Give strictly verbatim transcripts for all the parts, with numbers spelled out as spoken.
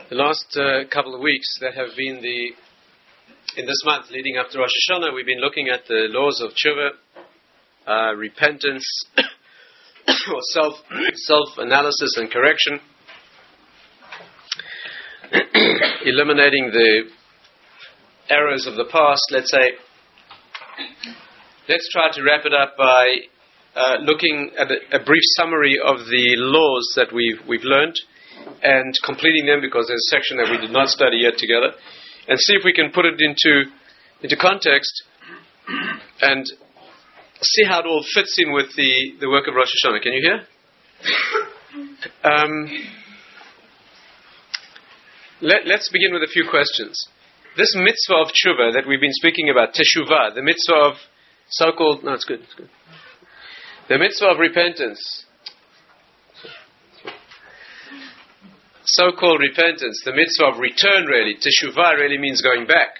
The last uh, couple of weeks that have been the, in this month leading up to Rosh Hashanah, we've been looking at the laws of tshuva, uh, repentance, or self, self-analysis and correction, eliminating the errors of the past, let's say. Let's try to wrap it up by uh, looking at a, a brief summary of the laws that we've, we've learned, and completing them, because there's a section that we did not study yet together, and see if we can put it into into context and see how it all fits in with the, the work of Rosh Hashanah. Can you hear? Um, let, let's begin with a few questions. This mitzvah of tshuva that we've been speaking about, teshuvah, the mitzvah of so-called, no, it's good, it's good. The mitzvah of repentance, so-called repentance, the mitzvah of return, really, teshuvah really means going back.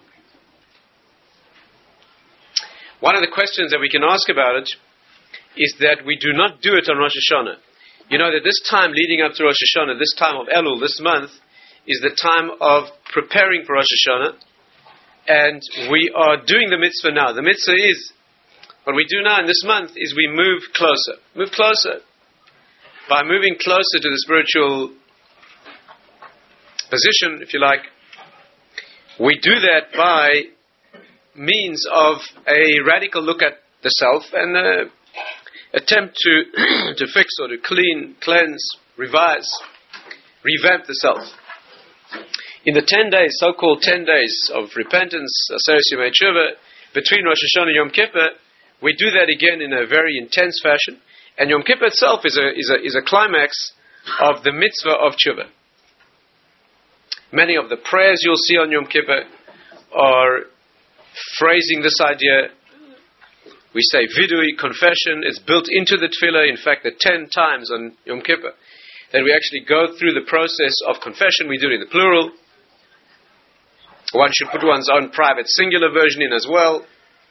One of the questions that we can ask about it is that we do not do it on Rosh Hashanah. You know that this time leading up to Rosh Hashanah, this time of Elul, this month, is the time of preparing for Rosh Hashanah, and we are doing the mitzvah now. The mitzvah is, what we do now in this month is we move closer. Move closer. By moving closer to the spiritual position, if you like, we do that by means of a radical look at the self and uh, attempt to to fix or to clean, cleanse, revise, revamp the self. In the ten days, so-called ten days of repentance, Aseres Yemei Tshuva, between Rosh Hashanah and Yom Kippur, we do that again in a very intense fashion. And Yom Kippur itself is a is a is a climax of the mitzvah of Tshuva. Many of the prayers you'll see on Yom Kippur are phrasing this idea. We say vidui, confession. It's built into the tefillah. In fact, the ten times on Yom Kippur that we actually go through the process of confession. We do it in the plural. One should put one's own private singular version in as well.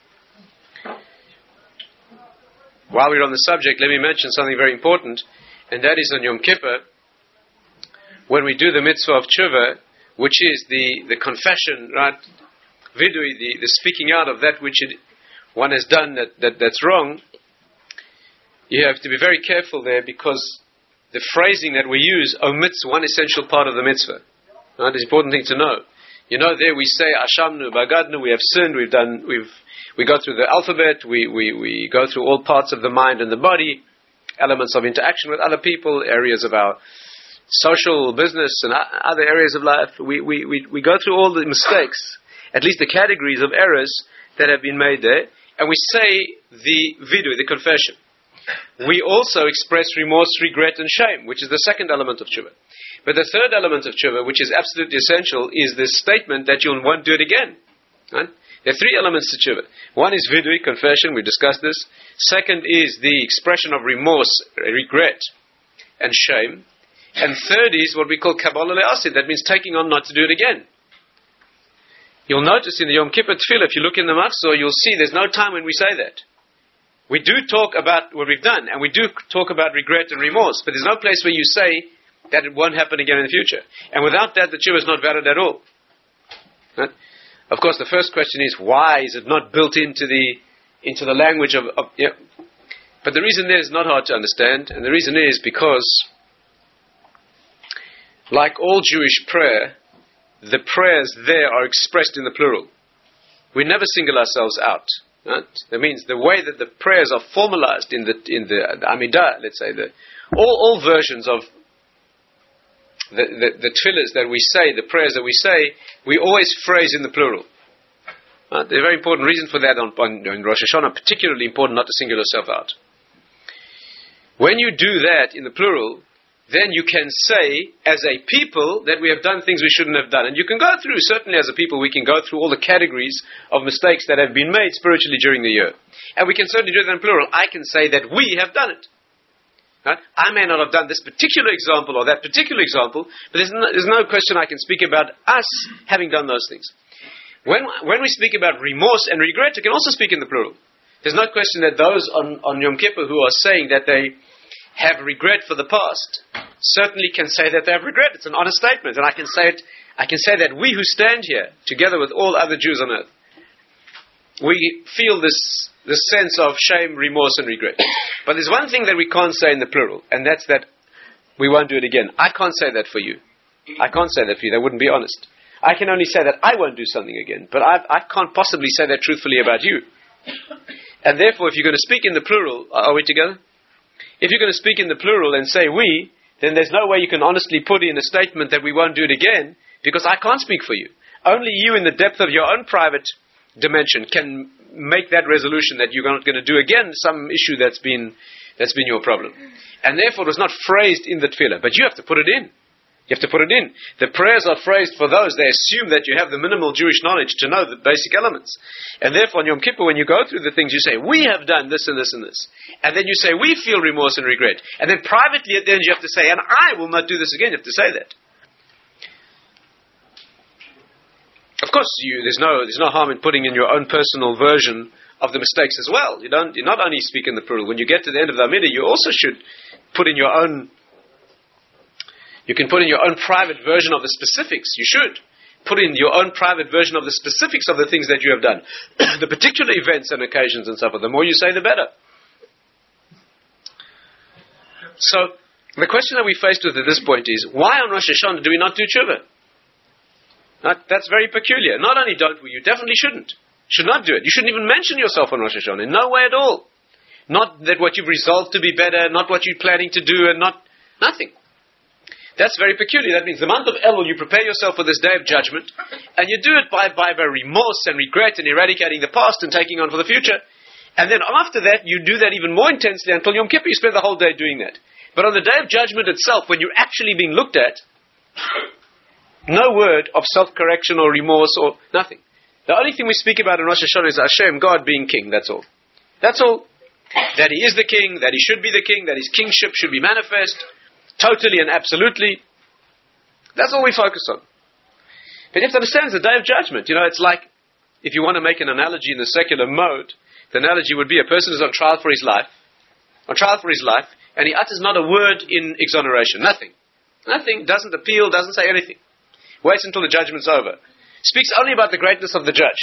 While we're on the subject, let me mention something very important, and that is on Yom Kippur, when we do the mitzvah of tshuva, which is the, the confession, right? Vidui, the, the speaking out of that which it, one has done that, that that's wrong. You have to be very careful there, because the phrasing that we use omits one essential part of the mitzvah. Right? It's an important thing to know. You know, there we say Ashamnu, Bagadnu, we have sinned, we've done, we've we go through the alphabet, we, we, we go through all parts of the mind and the body, elements of interaction with other people, areas of our social, business, and other areas of life. We, we, we, we go through all the mistakes, at least the categories of errors that have been made there, and we say the vidu, the confession. We also express remorse, regret, and shame, which is the second element of tshuva. But the third element of tshuva, which is absolutely essential, is this statement that you won't do it again. Right? There are three elements to tshuva. One is vidui, confession, we discussed this. Second is the expression of remorse, regret, and shame. And third is what we call Kabbalah Le'asid, that means taking on not to do it again. You'll notice in the Yom Kippur Tefillah, if you look in the Machzor, you'll see there's no time when we say that. We do talk about what we've done, and we do talk about regret and remorse, but there's no place where you say that it won't happen again in the future. And without that, the tshuva is not valid at all. Right? Of course, the first question is, why is it not built into the into the language of... of yeah. But the reason there is not hard to understand, and the reason is because, like all Jewish prayer, the prayers there are expressed in the plural. We never single ourselves out. Right? That means the way that the prayers are formalized in the in the, the Amidah, let's say, the all, all versions of the, the, the tefillahs that we say, the prayers that we say, we always phrase in the plural. Right? There's a very important reason for that on, on in Rosh Hashanah, particularly important not to single yourself out. When you do that in the plural, then you can say, as a people, that we have done things we shouldn't have done. And you can go through, certainly as a people, we can go through all the categories of mistakes that have been made spiritually during the year. And we can certainly do that in plural. I can say that we have done it. Right? I may not have done this particular example or that particular example, but there's no, there's no question I can speak about us having done those things. When, when we speak about remorse and regret, we can also speak in the plural. There's no question that those on, on Yom Kippur who are saying that they have regret for the past, certainly can say that they have regret. It's an honest statement, and I can say it. I can say that we who stand here, together with all other Jews on earth, we feel this this sense of shame, remorse, and regret. But there's one thing that we can't say in the plural, and that's that we won't do it again. I can't say that for you. I can't say that for you. That wouldn't be honest. I can only say that I won't do something again, but I, I can't possibly say that truthfully about you. And therefore, if you're going to speak in the plural, are we together? If you're going to speak in the plural and say we, then there's no way you can honestly put in a statement that we won't do it again, because I can't speak for you. Only you, in the depth of your own private dimension, can make that resolution that you're not going to do again some issue that's been that's been your problem. And therefore, it was not phrased in the tefillah, but you have to put it in. You have to put it in. The prayers are phrased for those. They assume that you have the minimal Jewish knowledge to know the basic elements. And therefore, on Yom Kippur, when you go through the things, you say, we have done this and this and this. And then you say, we feel remorse and regret. And then privately at the end, you have to say, and I will not do this again. You have to say that. Of course, you, there's no there's no harm in putting in your own personal version of the mistakes as well. You don't you not only speak in the plural. When you get to the end of the Amidah, you also should put in your own. You can put in your own private version of the specifics. You should put in your own private version of the specifics of the things that you have done, the particular events and occasions and so forth. The more you say, the better. So the question that we faced with at this point is, why on Rosh Hashanah do we not do tshuva? That, that's very peculiar. Not only don't we, you definitely shouldn't. Should not do it. You shouldn't even mention yourself on Rosh Hashanah. In no way at all. Not that what you've resolved to be better, not what you're planning to do, and not nothing. That's very peculiar. That means the month of Elul, you prepare yourself for this day of judgment, and you do it by, by, by remorse and regret and eradicating the past and taking on for the future. And then after that, you do that even more intensely until Yom Kippur. You spend the whole day doing that. But on the day of judgment itself, when you're actually being looked at, no word of self-correction or remorse or nothing. The only thing we speak about in Rosh Hashanah is Hashem, God being king. That's all. That's all. That He is the king, that He should be the king, that His kingship should be manifest. Totally and absolutely. That's all we focus on. But you have to understand, it's the day of judgment. You know, it's like, if you want to make an analogy in the secular mode, the analogy would be a person is on trial for his life, on trial for his life, and he utters not a word in exoneration. Nothing. Nothing. Doesn't appeal, doesn't say anything. Waits until the judgment's over. Speaks only about the greatness of the judge.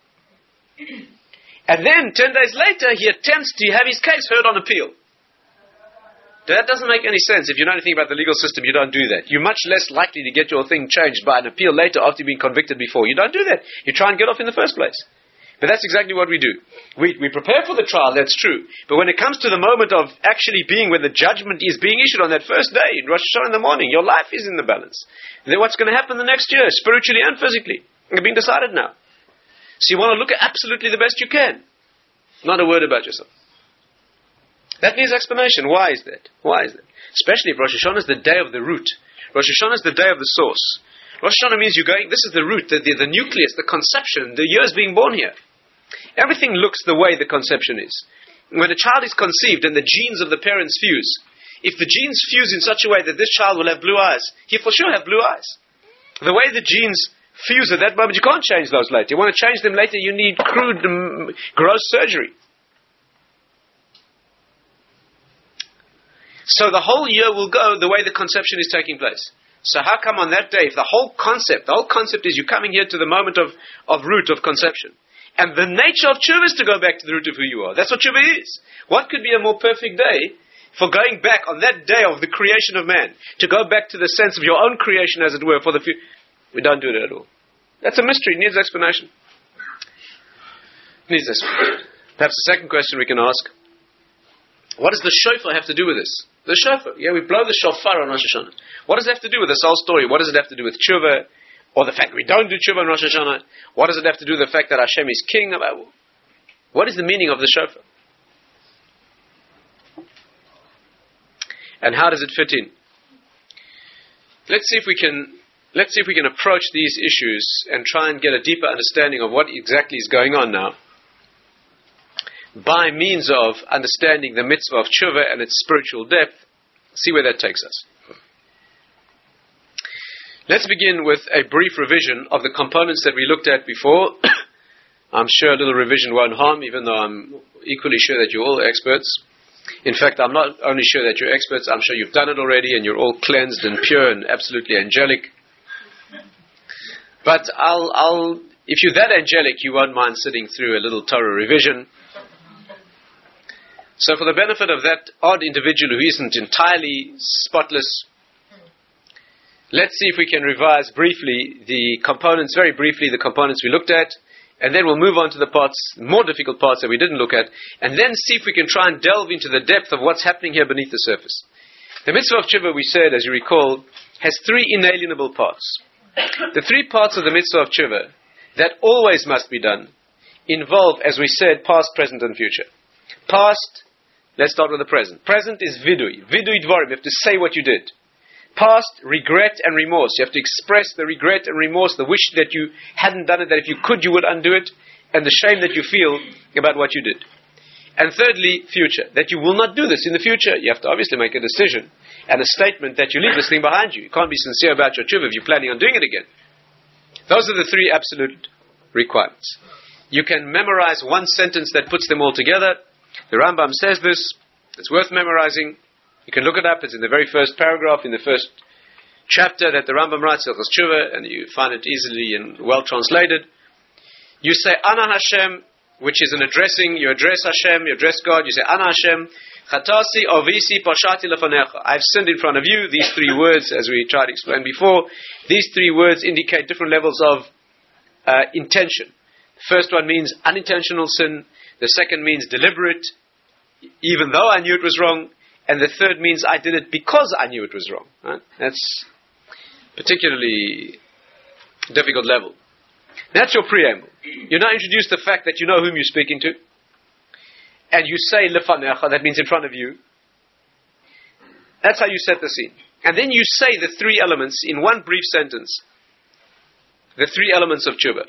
And then, ten days later, he attempts to have his case heard on appeal. That doesn't make any sense. If you know anything about the legal system, you don't do that. You're much less likely to get your thing changed by an appeal later after you've been convicted before. You don't do that. You try and get off in the first place. But that's exactly what we do. We, we prepare for the trial, that's true. But when it comes to the moment of actually being when the judgment is being issued on that first day, in Rosh Hashanah in the morning, your life is in the balance. And then what's going to happen the next year, spiritually and physically? It's being decided now. So you want to look at absolutely the best you can. Not a word about yourself. That needs explanation. Why is that? Why is that? Especially if Rosh Hashanah is the day of the root. Rosh Hashanah is the day of the source. Rosh Hashanah means you're going, this is the root, the, the, the nucleus, the conception, the years being born here. Everything looks the way the conception is. When a child is conceived and the genes of the parents fuse, if the genes fuse in such a way that this child will have blue eyes, he'll for sure have blue eyes. The way the genes fuse at that moment, you can't change those later. You want to change them later, you need crude, um, gross surgery. So the whole year will go the way the conception is taking place. So how come on that day, if the whole concept, the whole concept is you're coming here to the moment of, of root of conception. And the nature of tshuva is to go back to the root of who you are. That's what tshuva is. What could be a more perfect day for going back on that day of the creation of man, to go back to the sense of your own creation, as it were, for the future? We don't do that at all. That's a mystery. It needs explanation. It needs explanation. Perhaps the second question we can ask, what does the shofar have to do with this? The shofar. Yeah, we blow the shofar on Rosh Hashanah. What does it have to do with this whole story? What does it have to do with tshuva? Or the fact that we don't do tshuva on Rosh Hashanah? What does it have to do with the fact that Hashem is king? What is the meaning of the shofar? And how does it fit in? Let's see if we can let's see if we can approach these issues and try and get a deeper understanding of what exactly is going on now, by means of understanding the mitzvah of tshuva and its spiritual depth. See where that takes us. Let's begin with a brief revision of the components that we looked at before. I'm sure a little revision won't harm, even though I'm equally sure that you're all experts. In fact, I'm not only sure that you're experts, I'm sure you've done it already and you're all cleansed and pure and absolutely angelic. But I'll, I'll, if you're that angelic, you won't mind sitting through a little Torah revision. So for the benefit of that odd individual who isn't entirely spotless, let's see if we can revise briefly the components, very briefly, the components we looked at, and then we'll move on to the parts, more difficult parts that we didn't look at, and then see if we can try and delve into the depth of what's happening here beneath the surface. The mitzvah of tshuva, we said, as you recall, has three inalienable parts. The three parts of the mitzvah of tshuva that always must be done involve, as we said, past, present, and future. Past, let's start with the present. Present is vidui. Vidui dvarim, you have to say what you did. Past, regret and remorse. You have to express the regret and remorse, the wish that you hadn't done it, that if you could, you would undo it, and the shame that you feel about what you did. And thirdly, future. That you will not do this in the future. You have to obviously make a decision and a statement that you leave this thing behind you. You can't be sincere about your tshuva if you're planning on doing it again. Those are the three absolute requirements. You can memorize one sentence that puts them all together. The Rambam says this. It's worth memorizing. You can look it up. It's in the very first paragraph, in the first chapter that the Rambam writes, Hilchos Tshuva, and you find it easily and well translated. You say, Ana Hashem, which is an addressing. You address Hashem, you address God. You say, Ana Hashem, Chatasi Ovisi Pashati Lefanecha. I've sinned in front of you. These three words, as we tried to explain before, these three words indicate different levels of uh, intention. The first one means unintentional sin. The second means deliberate, even though I knew it was wrong. And the third means I did it because I knew it was wrong. Right? That's particularly difficult level. That's your preamble. You now introduce the fact that you know whom you're speaking to. And you say lefanecha, that means in front of you. That's how you set the scene. And then you say the three elements in one brief sentence. The three elements of tshuva.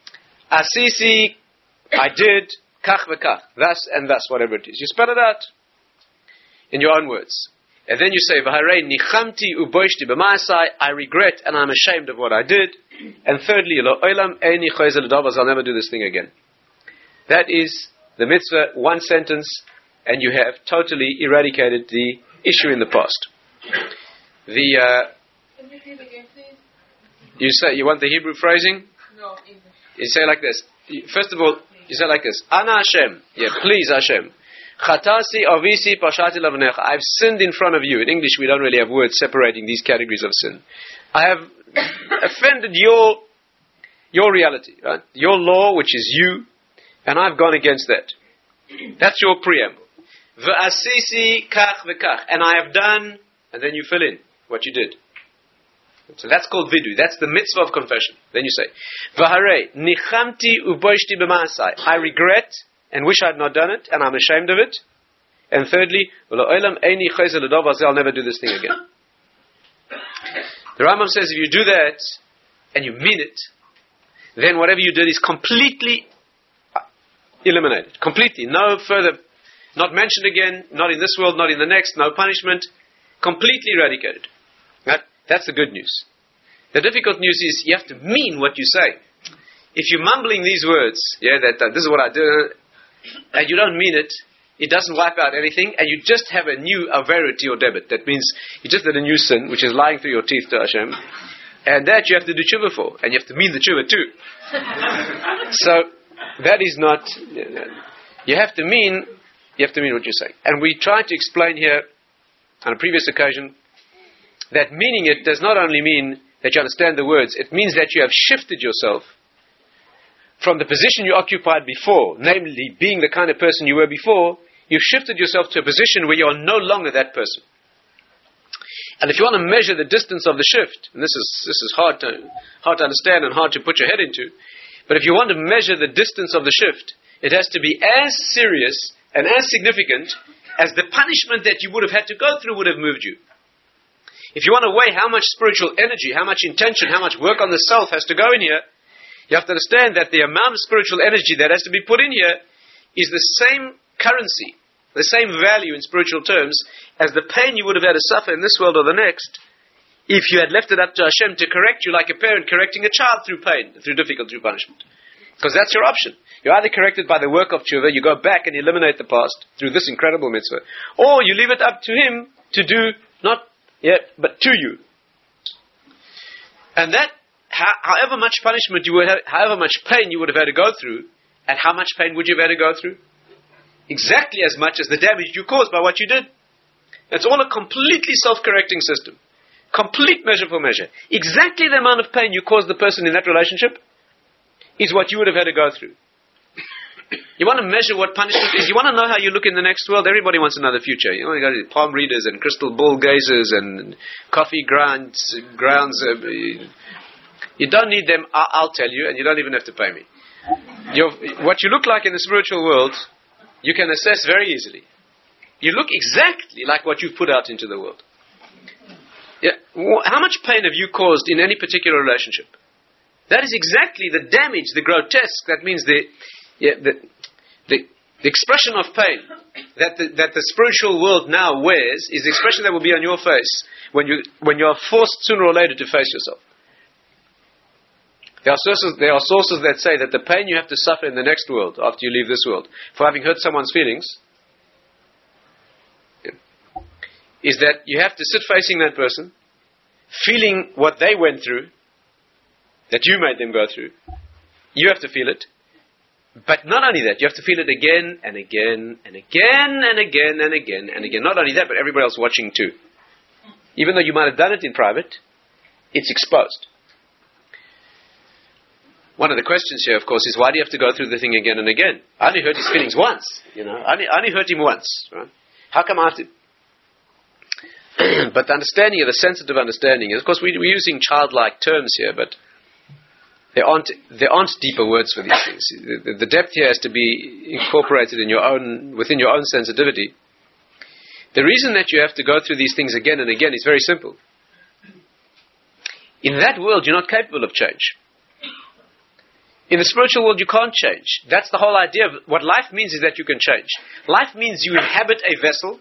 Asisi, I did, kach v'kach, thus and thus, whatever it is. You spell it out in your own words. And then you say, V'harei nichamti uboishti b'ma'asai, I regret and I'm ashamed of what I did. And thirdly, lo olam eini choizel l'davos, I'll never do this thing again. That is the mitzvah, one sentence, and you have totally eradicated the issue in the past. The, uh... Can you repeat again, please? You say, you want the Hebrew phrasing? No, English. You say like this. First of all, you say like this. Ana Hashem. Yeah, please Hashem. Chatasi avisi pashati lavnecha. I've sinned in front of you. In English, we don't really have words separating these categories of sin. I have offended your your reality, right? Your law, which is you, and I've gone against that. That's your preamble. V'asisi kach v'kach. And I have done, and then you fill in what you did. So that's called vidu. That's the mitzvah of confession. Then you say, V'harei nichamti uboishti b'ma'asai. I regret and wish I had not done it, and I'm ashamed of it. And thirdly, I'll never do this thing again. The Rambam says if you do that, and you mean it, then whatever you did is completely eliminated. Completely. No further, not mentioned again, not in this world, not in the next, no punishment. Completely eradicated. Right? That's the good news. The difficult news is you have to mean what you say. If you're mumbling these words, yeah, that, that this is what I do, and you don't mean it, it doesn't wipe out anything, and you just have a new averity to your debit. That means you just did a new sin, which is lying through your teeth to Hashem, and that you have to do tshuva for, and you have to mean the tshuva too. So that is not. You have to mean. You have to mean what you say, and we tried to explain here on a previous occasion that meaning it does not only mean that you understand the words; it means that you have shifted yourself from the position you occupied before, namely being the kind of person you were before. You've shifted yourself to a position where you are no longer that person. And if you want to measure the distance of the shift, and this is this is hard to hard to understand and hard to put your head into, but if you want to measure the distance of the shift, it has to be as serious and as significant as the punishment that you would have had to go through would have moved you. If you want to weigh how much spiritual energy, how much intention, how much work on the self has to go in here, you have to understand that the amount of spiritual energy that has to be put in here is the same currency, the same value in spiritual terms as the pain you would have had to suffer in this world or the next if you had left it up to Hashem to correct you like a parent correcting a child through pain, through difficulty, through punishment. Because that's your option. You're either corrected by the work of tshuva, you go back and eliminate the past through this incredible mitzvah, or you leave it up to him to do, not yet, but to you. And that, however much punishment you would have, however much pain you would have had to go through, and how much pain would you have had to go through? Exactly as much as the damage you caused by what you did. It's all a completely self-correcting system. Complete measure for measure. Exactly the amount of pain you caused the person in that relationship is what you would have had to go through. You want to measure what punishment is. You want to know how you look in the next world. Everybody wants another future. You know, you got palm readers and crystal ball gazers and coffee grounds. grounds uh, you don't need them, I'll tell you, and you don't even have to pay me. You're, what you look like in the spiritual world, you can assess very easily. You look exactly like what you've put out into the world. Yeah. How much pain have you caused in any particular relationship? That is exactly the damage, the grotesque, that means the, yeah, the, the, the expression of pain that the, that the spiritual world now wears is the expression that will be on your face when you, when you are forced sooner or later to face yourself. There are sources, there are sources that say that the pain you have to suffer in the next world, after you leave this world, for having hurt someone's feelings, is that you have to sit facing that person, feeling what they went through, that you made them go through. You have to feel it. But not only that, you have to feel it again and again and again and again and again and again. Not only that, but everybody else watching too. Even though you might have done it in private, it's exposed. One of the questions here, of course, is why do you have to go through the thing again and again? I only hurt his feelings once, you know. I only, I only hurt him once, right? How come I have to? But the understanding of the sensitive understanding is, of course, we, we're using childlike terms here, but there aren't there aren't deeper words for these things. The, the depth here has to be incorporated in your own within your own sensitivity. The reason that you have to go through these things again and again is very simple. In that world, you're not capable of change. In the spiritual world, you can't change. That's the whole idea of what life means, is that you can change. Life means you inhabit a vessel,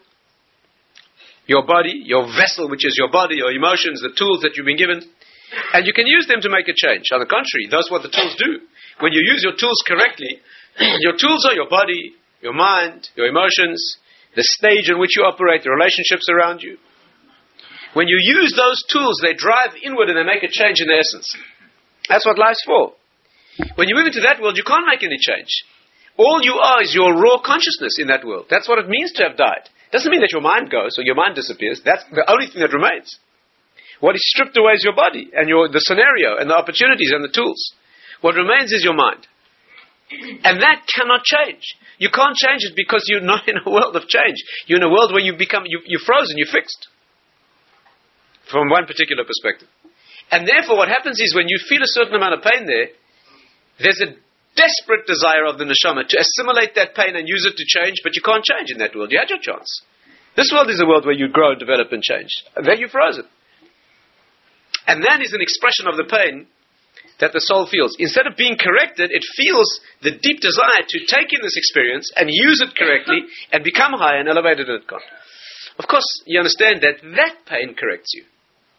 your body, your vessel, which is your body, your emotions, the tools that you've been given, and you can use them to make a change. On the contrary, that's what the tools do. When you use your tools correctly, your tools are your body, your mind, your emotions, the stage in which you operate, the relationships around you. When you use those tools, they drive inward and they make a change in their essence. That's what life's for. When you move into that world, you can't make any change. All you are is your raw consciousness in that world. That's what it means to have died. Doesn't mean that your mind goes or your mind disappears. That's the only thing that remains. What is stripped away is your body and your the scenario and the opportunities and the tools. What remains is your mind. And that cannot change. You can't change it because you're not in a world of change. You're in a world where you become, you, you're frozen, you're fixed. From one particular perspective. And therefore what happens is when you feel a certain amount of pain there, there's a desperate desire of the neshama to assimilate that pain and use it to change, but you can't change in that world. You had your chance. This world is a world where you grow, develop, and change. And there you're frozen. And that is an expression of the pain that the soul feels. Instead of being corrected, it feels the deep desire to take in this experience and use it correctly and become higher and elevated in God. Of course, you understand that that pain corrects you.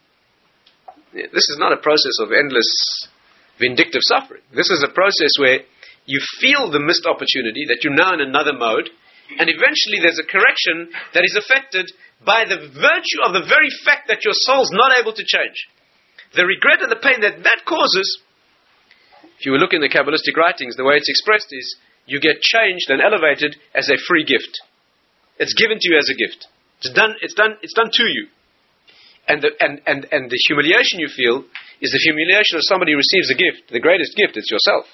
This is not a process of endless vindictive suffering. This is a process where you feel the missed opportunity, that you're now in another mode, and eventually there's a correction that is affected by the virtue of the very fact that your soul's not able to change. The regret and the pain that that causes, if you look in the Kabbalistic writings, the way it's expressed is, you get changed and elevated as a free gift. It's given to you as a gift. It's done, it's done, it's done to you. And the, and, and, and the humiliation you feel is the humiliation of somebody who receives a gift. The greatest gift is yourself.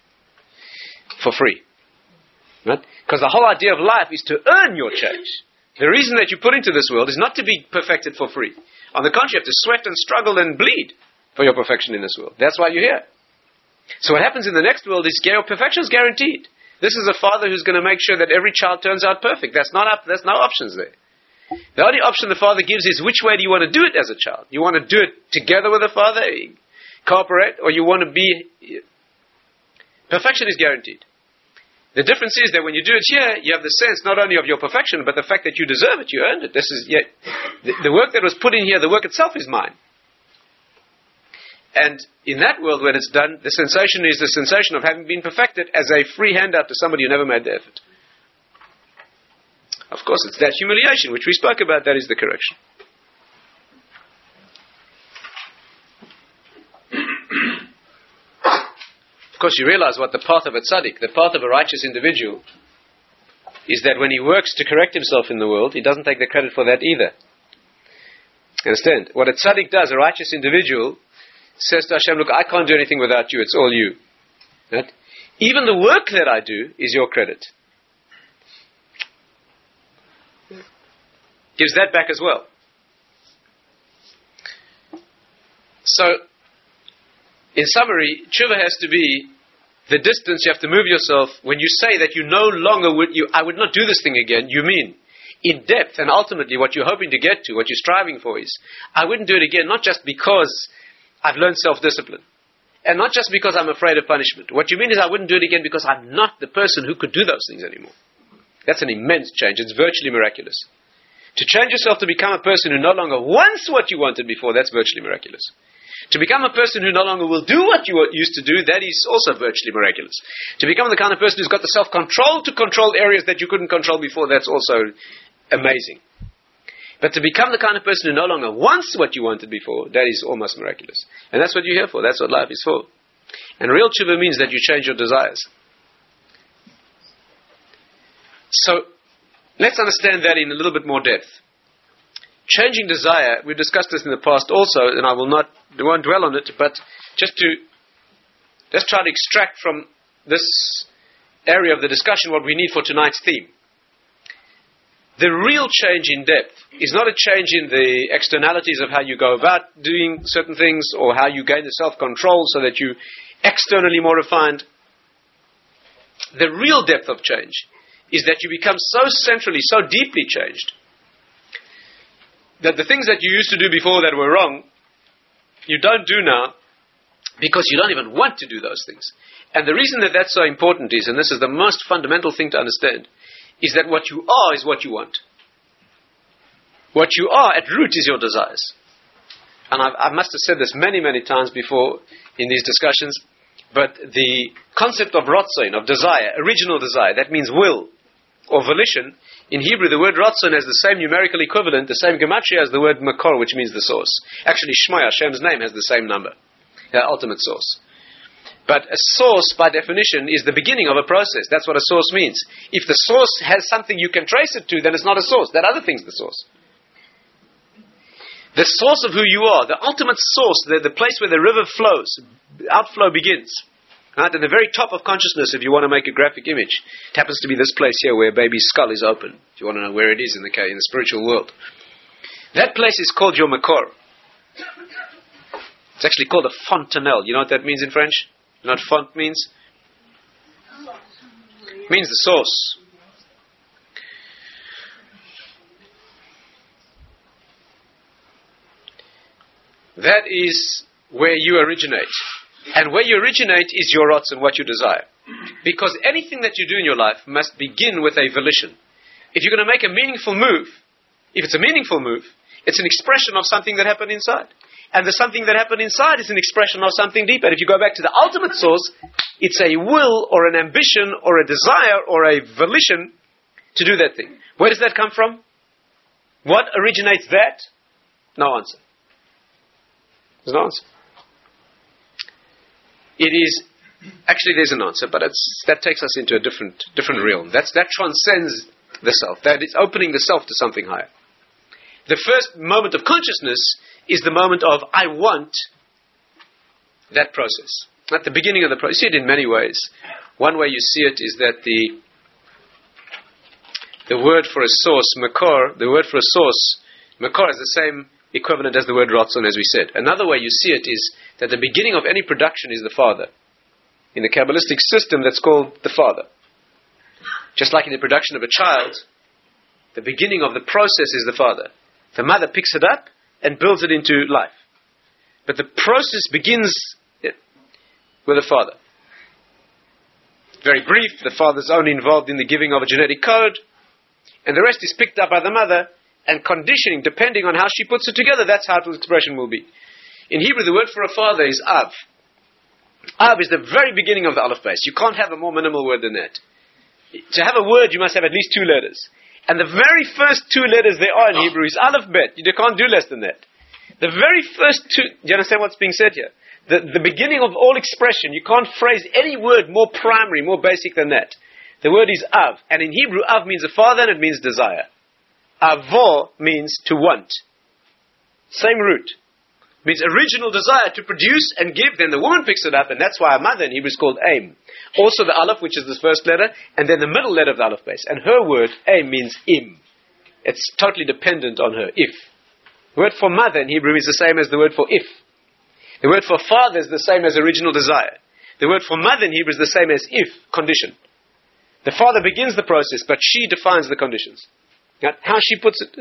For free. Right? Because the whole idea of life is to earn your change. The reason that you put into this world is not to be perfected for free. On the contrary, you have to sweat and struggle and bleed for your perfection in this world. That's why you're here. So what happens in the next world is your perfection is guaranteed. This is a father who's going to make sure that every child turns out perfect. That's not up, there's no options there. The only option the father gives is which way do you want to do it as a child? You want to do it together with the father, cooperate, or you want to be... Perfection is guaranteed. The difference is that when you do it here, you have the sense not only of your perfection, but the fact that you deserve it, you earned it. This is yeah, the, the work that was put in here, the work itself is mine. And in that world, when it's done, the sensation is the sensation of having been perfected as a free handout to somebody who never made the effort. Of course, it's that humiliation which we spoke about, that is the correction. Of course, you realize what the path of a tzaddik, the path of a righteous individual, is that when he works to correct himself in the world, he doesn't take the credit for that either. Understand? What a tzaddik does, a righteous individual, says to Hashem, look, I can't do anything without you, it's all you. Right? Even the work that I do is your credit. Gives that back as well. So, in summary, tshuva has to be the distance you have to move yourself. When you say that you no longer would, you, I would not do this thing again, you mean in depth, and ultimately what you're hoping to get to, what you're striving for is, I wouldn't do it again, not just because I've learned self-discipline, and not just because I'm afraid of punishment. What you mean is I wouldn't do it again because I'm not the person who could do those things anymore. That's an immense change. It's virtually miraculous. To change yourself to become a person who no longer wants what you wanted before, that's virtually miraculous. To become a person who no longer will do what you used to do, that is also virtually miraculous. To become the kind of person who's got the self-control to control areas that you couldn't control before, that's also amazing. But to become the kind of person who no longer wants what you wanted before, that is almost miraculous. And that's what you're here for. That's what life is for. And real tshuva means that you change your desires. So, let's understand that in a little bit more depth. Changing desire, we've discussed this in the past also, and I will not, I won't dwell on it, but just to, let's try to extract from this area of the discussion what we need for tonight's theme. The real change in depth is not a change in the externalities of how you go about doing certain things, or how you gain the self-control so that you externally more refined. The real depth of change is that you become so centrally, so deeply changed, that the things that you used to do before that were wrong, you don't do now, because you don't even want to do those things. And the reason that that's so important is, and this is the most fundamental thing to understand, is that what you are is what you want. What you are at root is your desires. And I've, I must have said this many, many times before in these discussions, but the concept of rotzon, of desire, original desire, that means will or volition. In Hebrew, the word rotzon has the same numerical equivalent, the same gematria as the word makor, which means the source. Actually, Shema, Hashem's name, has the same number, the ultimate source. But a source, by definition, is the beginning of a process. That's what a source means. If the source has something you can trace it to, then it's not a source. That other thing's the source. The source of who you are, the ultimate source, the, the place where the river flows, outflow begins. Right? At the very top of consciousness, if you want to make a graphic image, it happens to be this place here where a baby's skull is open. If you want to know where it is in the in the spiritual world. That place is called your makor. It's actually called a fontanelle. You know what that means in French? You know what font means? It means the source. That is where you originate. And where you originate is your rotzon, what you desire. Because anything that you do in your life must begin with a volition. If you're going to make a meaningful move, if it's a meaningful move, it's an expression of something that happened inside. And the something that happened inside is an expression of something deeper. And if you go back to the ultimate source, it's a will or an ambition or a desire or a volition to do that thing. Where does that come from? What originates that? No answer. There's no answer. It is, actually there's an answer, but it's, that takes us into a different different realm. That's, that transcends the self. That is opening the self to something higher. The first moment of consciousness is the moment of, I want that process. At the beginning of the process. You see it in many ways. One way you see it is that the the word for a source, makor, the word for a source, makor is the same equivalent as the word rotzon, as we said. Another way you see it is that the beginning of any production is the father. In the Kabbalistic system, that's called the father. Just like in the production of a child, the beginning of the process is the father. The mother picks it up and builds it into life. But the process begins with the father. Very brief, the father's only involved in the giving of a genetic code, and the rest is picked up by the mother, and conditioning, depending on how she puts it together, that's how its expression will be. In Hebrew, the word for a father is Av. Av is the very beginning of the Aleph base. You can't have a more minimal word than that. To have a word, you must have at least two letters. And the very first two letters there are in Hebrew is Aleph Bet. You can't do less than that. The very first two, do you understand what's being said here? The, the beginning of all expression, you can't phrase any word more primary, more basic than that. The word is Av. And in Hebrew, Av means a father and it means desire. Avo means to want. Same root. Means original desire to produce and give. Then the woman picks it up, and that's why a mother in Hebrew is called Aim. Also the Aleph, which is the first letter, and then the middle letter of the Aleph base. And her word, Aim, means Im. It's totally dependent on her, if. The word for mother in Hebrew is the same as the word for if. The word for father is the same as original desire. The word for mother in Hebrew is the same as if, condition. The father begins the process, but she defines the conditions. Now, how she puts it...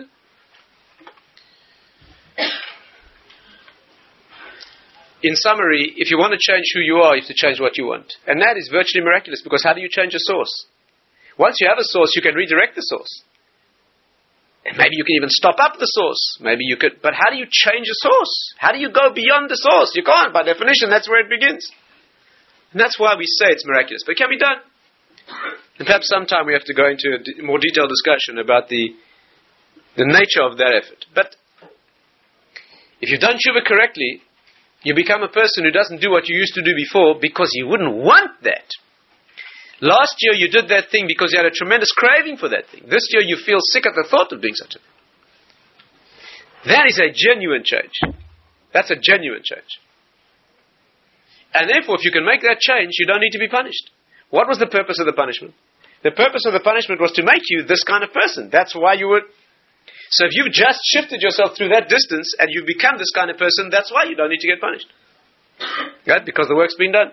In summary, if you want to change who you are, you have to change what you want. And that is virtually miraculous, because how do you change a source? Once you have a source, you can redirect the source. And maybe you can even stop up the source. Maybe you could, but how do you change a source? How do you go beyond the source? You can't. By definition, that's where it begins. And that's why we say it's miraculous. But it can be done. And perhaps sometime we have to go into a d- more detailed discussion about the, the nature of that effort. But if you've done tshuva correctly, you become a person who doesn't do what you used to do before because you wouldn't want that. Last year you did that thing because you had a tremendous craving for that thing. This year you feel sick at the thought of doing such a thing. That is a genuine change. That's a genuine change. And therefore, if you can make that change, you don't need to be punished. What was the purpose of the punishment? The purpose of the punishment was to make you this kind of person. That's why you were... So if you've just shifted yourself through that distance and you've become this kind of person, that's why you don't need to get punished. Right? Because the work's been done.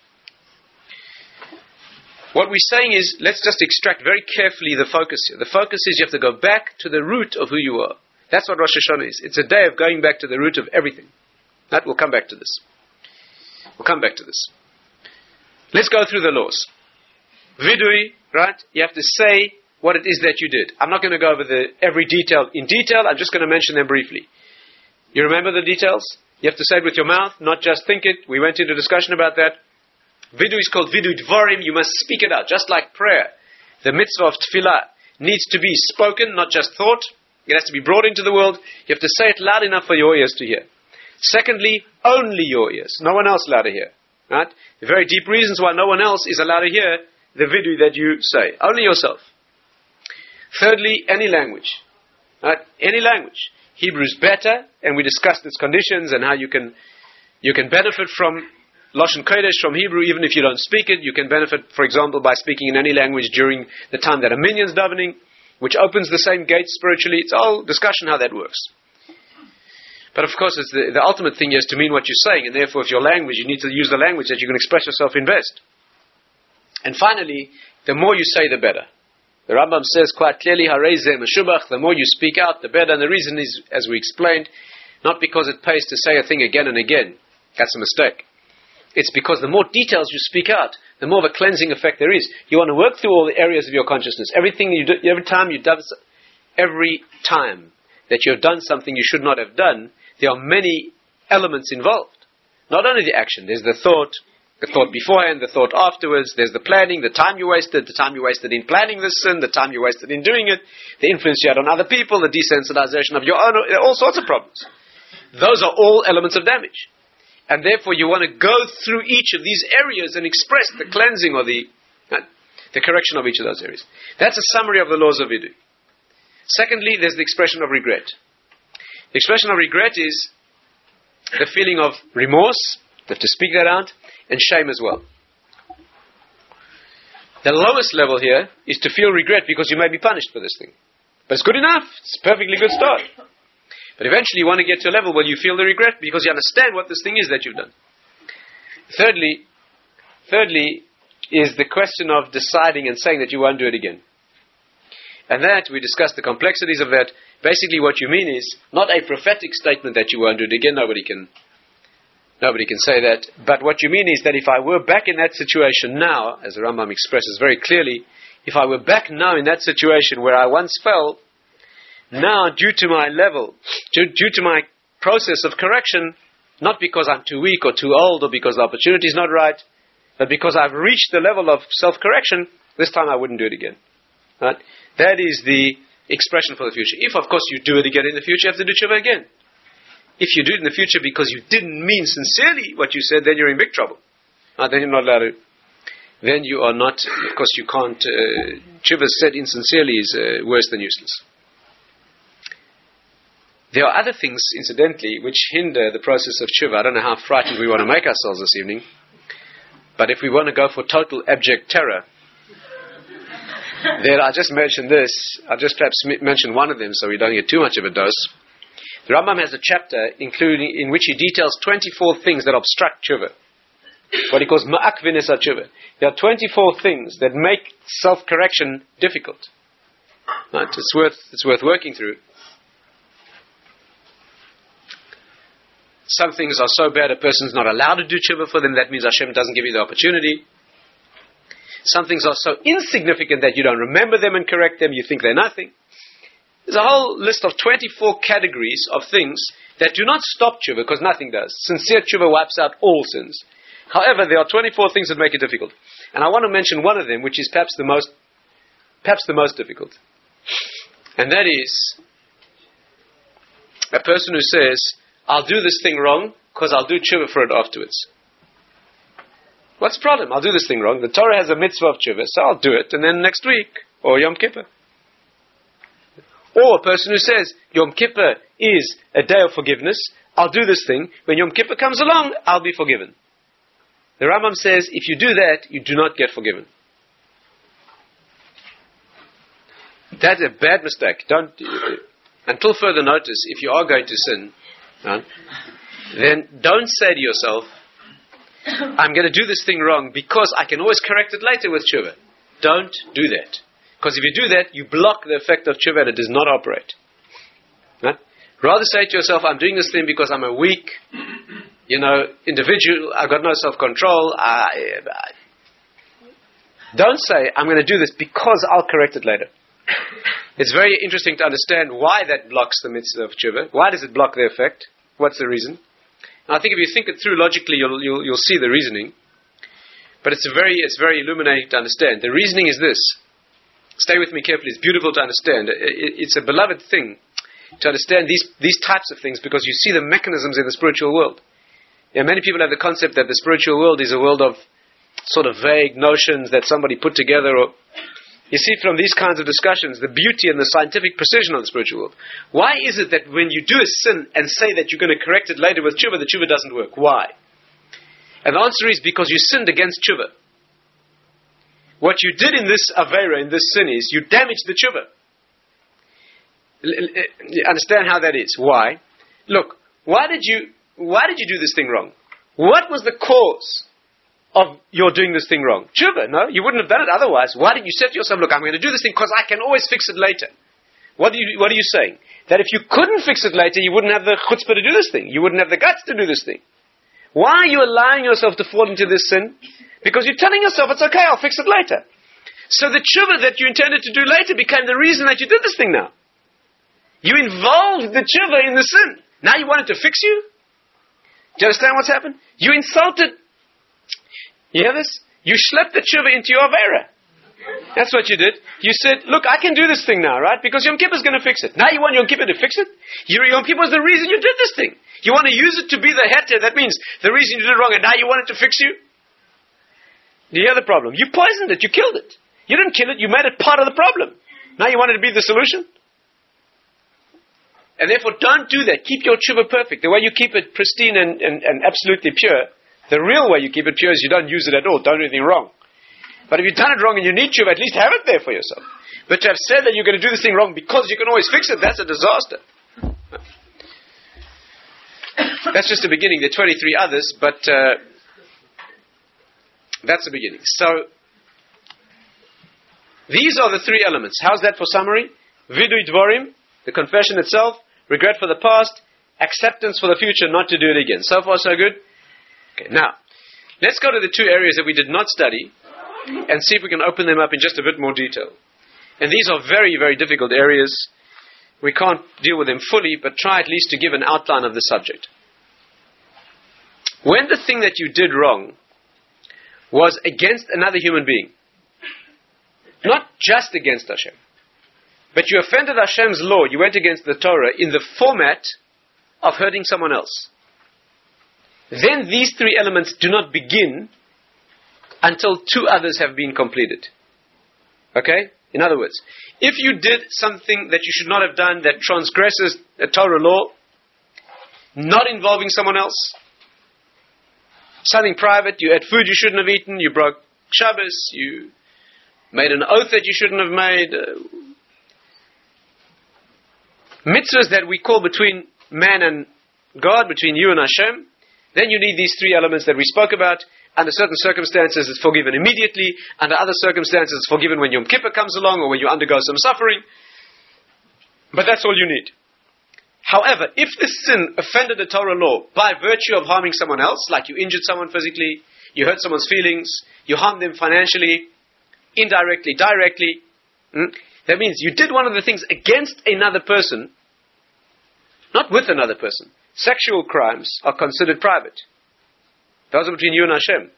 What we're saying is, let's just extract very carefully the focus here. The focus is you have to go back to the root of who you are. That's what Rosh Hashanah is. It's a day of going back to the root of everything. That we'll come back to this. We'll come back to this. Let's go through the laws. Vidui, right? You have to say what it is that you did. I'm not going to go over the every detail in detail. I'm just going to mention them briefly. You remember the details? You have to say it with your mouth, not just think it. We went into discussion about that. Vidui is called Vidui Dvorim. You must speak it out, just like prayer. The mitzvah of tefillah needs to be spoken, not just thought. It has to be brought into the world. You have to say it loud enough for your ears to hear. Secondly, only your ears. No one else allowed to hear. Right? The very deep reasons why no one else is allowed to hear the vidui that you say. Only yourself. Thirdly, any language. Right? Any language. Hebrew is better, and we discussed its conditions and how you can you can benefit from Lashon Kodesh, from Hebrew, even if you don't speak it. You can benefit, for example, by speaking in any language during the time that a minyan's davening, which opens the same gate spiritually. It's all discussion how that works. But of course, it's the, the ultimate thing is to mean what you're saying, and therefore, if your language, you need to use the language that you can express yourself in best. And finally, the more you say, the better. The Rambam says quite clearly, Harei-zeh meshubach, the more you speak out, the better. And the reason is, as we explained, not because it pays to say a thing again and again. That's a mistake. It's because the more details you speak out, the more of a cleansing effect there is. You want to work through all the areas of your consciousness. Everything you do, every time you do, every time that you have done something you should not have done, there are many elements involved. Not only the action, there's the thought, the thought beforehand, the thought afterwards, there's the planning, the time you wasted, the time you wasted in planning this sin, the time you wasted in doing it, the influence you had on other people, the desensitization of your own, all sorts of problems. Those are all elements of damage. And therefore you want to go through each of these areas and express the cleansing or the, uh, the correction of each of those areas. That's a summary of the laws of Vidui. Secondly, there's the expression of regret. The expression of regret is the feeling of remorse, you have to speak that out, and shame as well. The lowest level here is to feel regret because you may be punished for this thing. But it's good enough. It's a perfectly good start. But eventually you want to get to a level where you feel the regret because you understand what this thing is that you've done. Thirdly, thirdly is the question of deciding and saying that you won't do it again. And that, we discussed the complexities of that. Basically what you mean is not a prophetic statement that you won't do it again. Nobody can Nobody can say that. But what you mean is that if I were back in that situation now, as the Rambam expresses very clearly, if I were back now in that situation where I once fell, now due to my level, due, due to my process of correction, Not because I'm too weak or too old or because the opportunity is not right, but because I've reached the level of self-correction, this time I wouldn't do it again. Right? That is the expression for the future. If, of course, you do it again in the future, you have to do tshuva again. If you do it in the future because you didn't mean sincerely what you said, then you're in big trouble. Right? Then you're not allowed to. Then you are not, of course you can't, uh, tshuva said insincerely is uh, worse than useless. There are other things, incidentally, which hinder the process of tshuva. I don't know how frightened we want to make ourselves this evening, but if we want to go for total abject terror, then I just mentioned this. I'll just perhaps m- mention one of them so we don't get too much of a dose. The Rambam has a chapter including in which he details twenty-four things that obstruct tshuva. What he calls ma'akvinis tshuva. There are twenty-four things that make self-correction difficult. Right? It's worth it's worth working through. Some things are so bad a person's not allowed to do tshuva for them. That means Hashem doesn't give you the opportunity. Some things are so insignificant that you don't remember them and correct them. You think they're nothing. There's a whole list of twenty-four categories of things that do not stop tshuva because nothing does. Sincere tshuva wipes out all sins. However, there are twenty-four things that make it difficult. And I want to mention one of them, which is perhaps the most, perhaps the most difficult. And that is a person who says, I'll do this thing wrong because I'll do tshuva for it afterwards. What's the problem? I'll do this thing wrong. The Torah has a mitzvah of tshuva, so I'll do it, and then next week, or Yom Kippur. Or a person who says, Yom Kippur is a day of forgiveness, I'll do this thing, when Yom Kippur comes along, I'll be forgiven. The Rambam says, if you do that, you do not get forgiven. That's a bad mistake. Don't, until further notice, if you are going to sin, right, then don't say to yourself, I'm going to do this thing wrong because I can always correct it later with tshuva. Don't do that. Because if you do that, you block the effect of tshuva and it does not operate. Right? Rather say to yourself, I'm doing this thing because I'm a weak, you know, individual, I've got no self-control. I, I, don't say, I'm going to do this because I'll correct it later. It's very interesting to understand why that blocks the mitzvah of tshuva. Why does it block the effect? What's the reason? And I think if you think it through logically, you'll, you'll, you'll see the reasoning. But it's a very, it's very illuminating to understand. The reasoning is this. Stay with me carefully. It's beautiful to understand. It, it, it's a beloved thing to understand these, these types of things because you see the mechanisms in the spiritual world. Yeah, many people have the concept that the spiritual world is a world of sort of vague notions that somebody put together. Or you see from these kinds of discussions the beauty and the scientific precision of the spiritual world. Why is it that when you do a sin and say that you're going to correct it later with tshuva, the tshuva doesn't work? Why? And the answer is because you sinned against tshuva. What you did in this avera, in this sin, is you damaged the tshuva. You understand how that is? Why? Look, why did you why did you do this thing wrong? What was the cause of your doing this thing wrong? Tshuva, no? You wouldn't have done it otherwise. Why did you say to yourself, look, I'm going to do this thing because I can always fix it later? What, do you, what are you saying? That if you couldn't fix it later, you wouldn't have the chutzpah to do this thing. You wouldn't have the guts to do this thing. Why are you allowing yourself to fall into this sin? Because you're telling yourself, it's okay, I'll fix it later. So the tshuva that you intended to do later became the reason that you did this thing now. You involved the tshuva in the sin. Now you want it to fix you? Do you understand what's happened? You insulted. You hear this? You schlepped the tshuva into your avera. That's what you did. You said, look, I can do this thing now, right? Because Yom Kippur is going to fix it. Now you want Yom Kippur to fix it? Yom Kippur was the reason you did this thing. You want to use it to be the heter. That means the reason you did it wrong and now you want it to fix you? Do you hear the problem? You poisoned it. You killed it. You didn't kill it. You made it part of the problem. Now you want it to be the solution? And therefore don't do that. Keep your tshuva perfect. The way you keep it pristine and, and, and absolutely pure, the real way you keep it pure is you don't use it at all. Don't do anything wrong. But if you've done it wrong and you need tshuva, at least have it there for yourself. But to have said that you're going to do this thing wrong because you can always fix it, that's a disaster. That's just the beginning. There are twenty-three others, but uh, that's the beginning. So, these are the three elements. How's that for summary? Vidui dvorim, the confession itself, regret for the past, acceptance for the future, not to do it again. So far, so good? Okay, now, let's go to the two areas that we did not study and see if we can open them up in just a bit more detail. And these are very, very difficult areas. We can't deal with them fully, but try at least to give an outline of the subject. when the thing that you did wrong was against another human being, not just against Hashem, but you offended Hashem's law, you went against the Torah in the format of hurting someone else, then these three elements do not begin until two others have been completed. Okay? In other words, if you did something that you should not have done that transgresses a Torah law, not involving someone else, something private, you ate food you shouldn't have eaten, you broke Shabbos, you made an oath that you shouldn't have made, uh, mitzvahs that we call between man and God, between you and Hashem, then you need these three elements that we spoke about. Under certain circumstances, it's forgiven immediately. Under other circumstances, it's forgiven when Yom Kippur comes along or when you undergo some suffering. But that's all you need. However, if the sin offended the Torah law by virtue of harming someone else, like you injured someone physically, you hurt someone's feelings, you harmed them financially, indirectly, directly, hmm, that means you did one of the things against another person, not with another person. Sexual crimes are considered private. Those are between you and Hashem.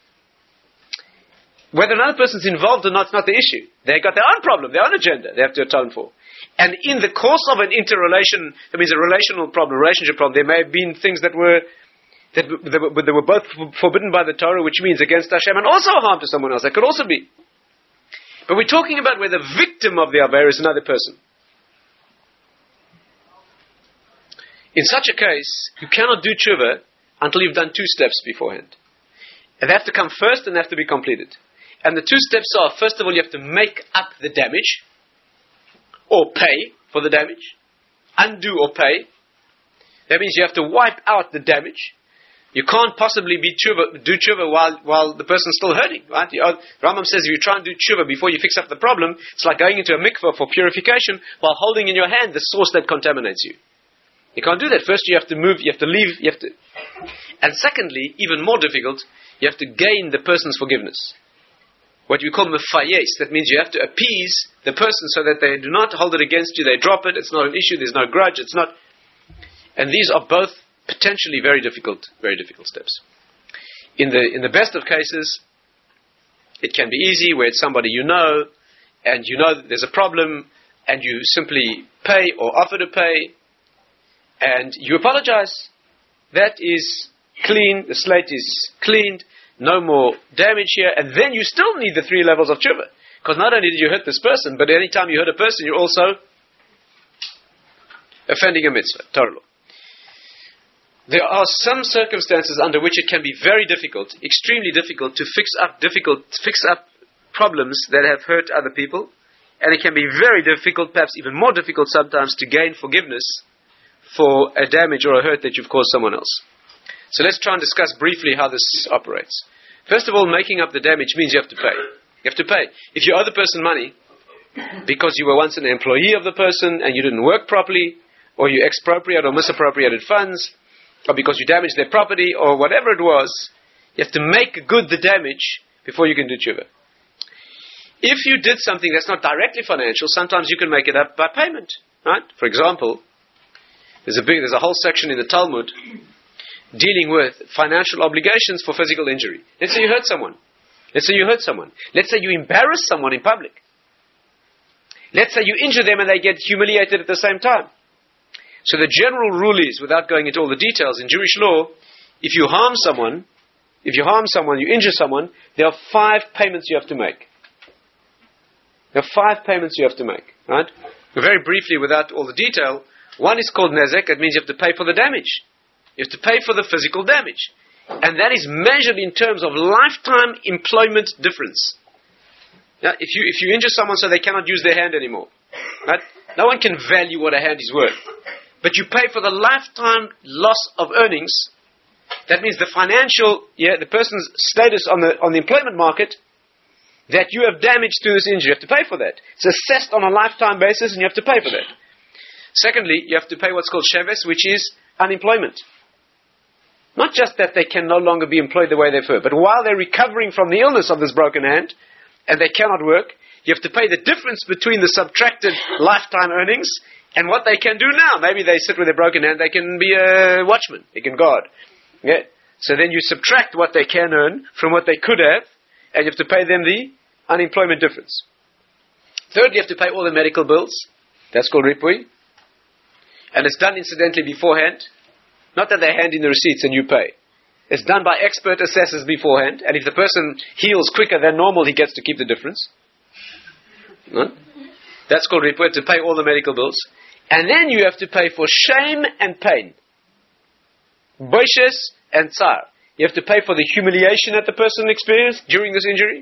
Whether another person's involved or not is not the issue. They've got their own problem, their own agenda they have to atone for. And in the course of an interrelation, that means a relational problem, a relationship problem, there may have been things that were that, that, were, that were both forbidden by the Torah, which means against Hashem, and also harm to someone else. That could also be. But we're talking about where the victim of the Aveira is another person. In such a case, you cannot do tshuva until you've done two steps beforehand. And they have to come first and they have to be completed. And the two steps are, first of all, you have to make up the damage, or pay for the damage, undo or pay. That means you have to wipe out the damage. You can't possibly be tshuva, do tshuva while, while the person's still hurting, right? The Rambam says if you try and do tshuva before you fix up the problem, it's like going into a mikveh for purification while holding in your hand the source that contaminates you. You can't do that. First you have to move, you have to leave, you have to... And secondly, even more difficult, you have to gain the person's forgiveness. What we call mefayes, that means you have to appease the person so that they do not hold it against you, they drop it, it's not an issue, there's no grudge, it's not... And these are both potentially very difficult, very difficult steps. In the in the best of cases, it can be easy, where it's somebody you know, and you know that there's a problem, and you simply pay or offer to pay, and you apologize. That is clean, the slate is cleaned, no more damage here, and then you still need the three levels of tshuva. Because not only did you hurt this person, but any time you hurt a person, you're also offending a mitzvah, Torah law. There are some circumstances under which it can be very difficult, extremely difficult, to fix up difficult, fix up problems that have hurt other people, and it can be very difficult, perhaps even more difficult sometimes, to gain forgiveness for a damage or a hurt that you've caused someone else. So let's try and discuss briefly how this operates. First of all, making up the damage means you have to pay. You have to pay. If you owe the person money because you were once an employee of the person and you didn't work properly, or you expropriated or misappropriated funds, or because you damaged their property, or whatever it was, you have to make good the damage before you can do tshuva. If you did something that's not directly financial, sometimes you can make it up by payment. Right? For example, there's a big, there's a whole section in the Talmud dealing with financial obligations for physical injury. Let's say you hurt someone. Let's say you hurt someone. Let's say you embarrass someone in public. Let's say you injure them and they get humiliated at the same time. So the general rule is, without going into all the details, in Jewish law, if you harm someone, if you harm someone, you injure someone, there are five payments you have to make. There are five payments you have to make. Right? Very briefly, without all the detail, one is called nezek. That means you have to pay for the damage. You have to pay for the physical damage. And that is measured in terms of lifetime employment difference. Now, if you if you injure someone so they cannot use their hand anymore, right? No one can value what a hand is worth. But you pay for the lifetime loss of earnings. That means the financial, yeah, the person's status on the on the employment market that you have damaged through this injury. You have to pay for that. It's assessed on a lifetime basis, and you have to pay for that. Secondly, you have to pay what's called sheves, which is unemployment. Not just that they can no longer be employed the way they were, but while they're recovering from the illness of this broken hand, and they cannot work, you have to pay the difference between the subtracted lifetime earnings and what they can do now. Maybe they sit with a broken hand, they can be a watchman, they can guard. Okay? So then you subtract what they can earn from what they could have, and you have to pay them the unemployment difference. Thirdly, you have to pay all the medical bills. That's called ripui. And it's done incidentally beforehand. Not that they hand in the receipts and you pay. It's done by expert assessors beforehand, and if the person heals quicker than normal, he gets to keep the difference. No? That's called ripui, to pay all the medical bills. And then you have to pay for shame and pain. Boishes and tsar. You have to pay for the humiliation that the person experienced during this injury.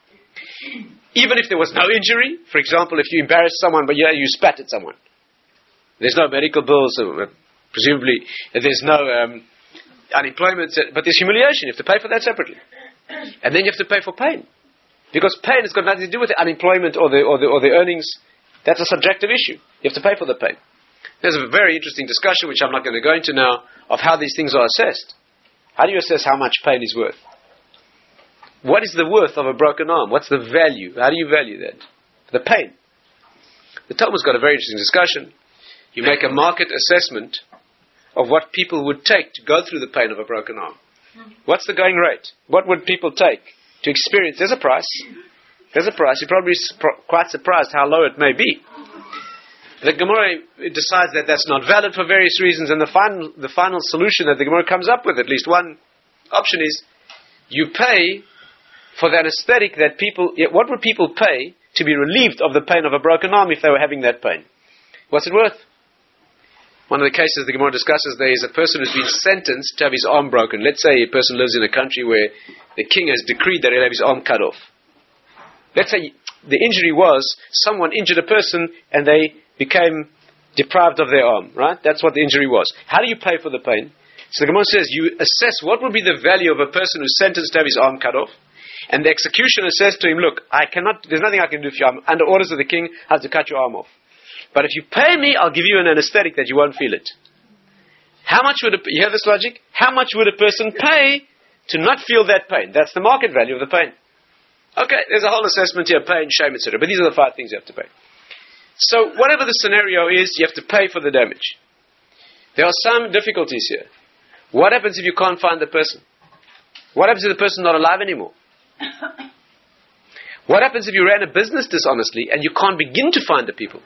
Even if there was no injury, for example, if you embarrassed someone, but yeah, you spat at someone. There's no medical bills, uh, presumably there's no um, unemployment, but there's humiliation. You have to pay for that separately. And then you have to pay for pain. Because pain has got nothing to do with the unemployment or the, or the, or the earnings. That's a subjective issue. You have to pay for the pain. There's a very interesting discussion, which I'm not going to go into now, of how these things are assessed. How do you assess how much pain is worth? What is the worth of a broken arm? What's the value? How do you value that? The pain. The Talmud's got a very interesting discussion. You make a market assessment of what people would take to go through the pain of a broken arm. What's the going rate? What would people take to experience? There's a price. There's a price. You're probably quite surprised how low it may be. The Gemara decides that that's not valid for various reasons, and the final, the final solution that the Gemara comes up with, at least one option, is you pay for the anesthetic that people... What would people pay to be relieved of the pain of a broken arm if they were having that pain? What's it worth? One of the cases the Gemara discusses, there is a person who's been sentenced to have his arm broken. Let's say a person lives in a country where the king has decreed that he'll have his arm cut off. Let's say the injury was someone injured a person and they became deprived of their arm, right? That's what the injury was. How do you pay for the pain? So the Gemara says you assess what would be the value of a person who's sentenced to have his arm cut off, and the executioner says to him, look, I cannot, there's nothing I can do for you. I'm under orders of the king, I have to cut your arm off. But if you pay me, I'll give you an anesthetic that you won't feel it. How much would a, you hear this logic? How much would a person pay to not feel that pain? That's the market value of the pain. Okay, there's a whole assessment here, pain, shame, et cetera. But these are the five things you have to pay. So whatever the scenario is, you have to pay for the damage. There are some difficulties here. What happens if you can't find the person? What happens if the person is not alive anymore? What happens if you ran a business dishonestly and you can't begin to find the people?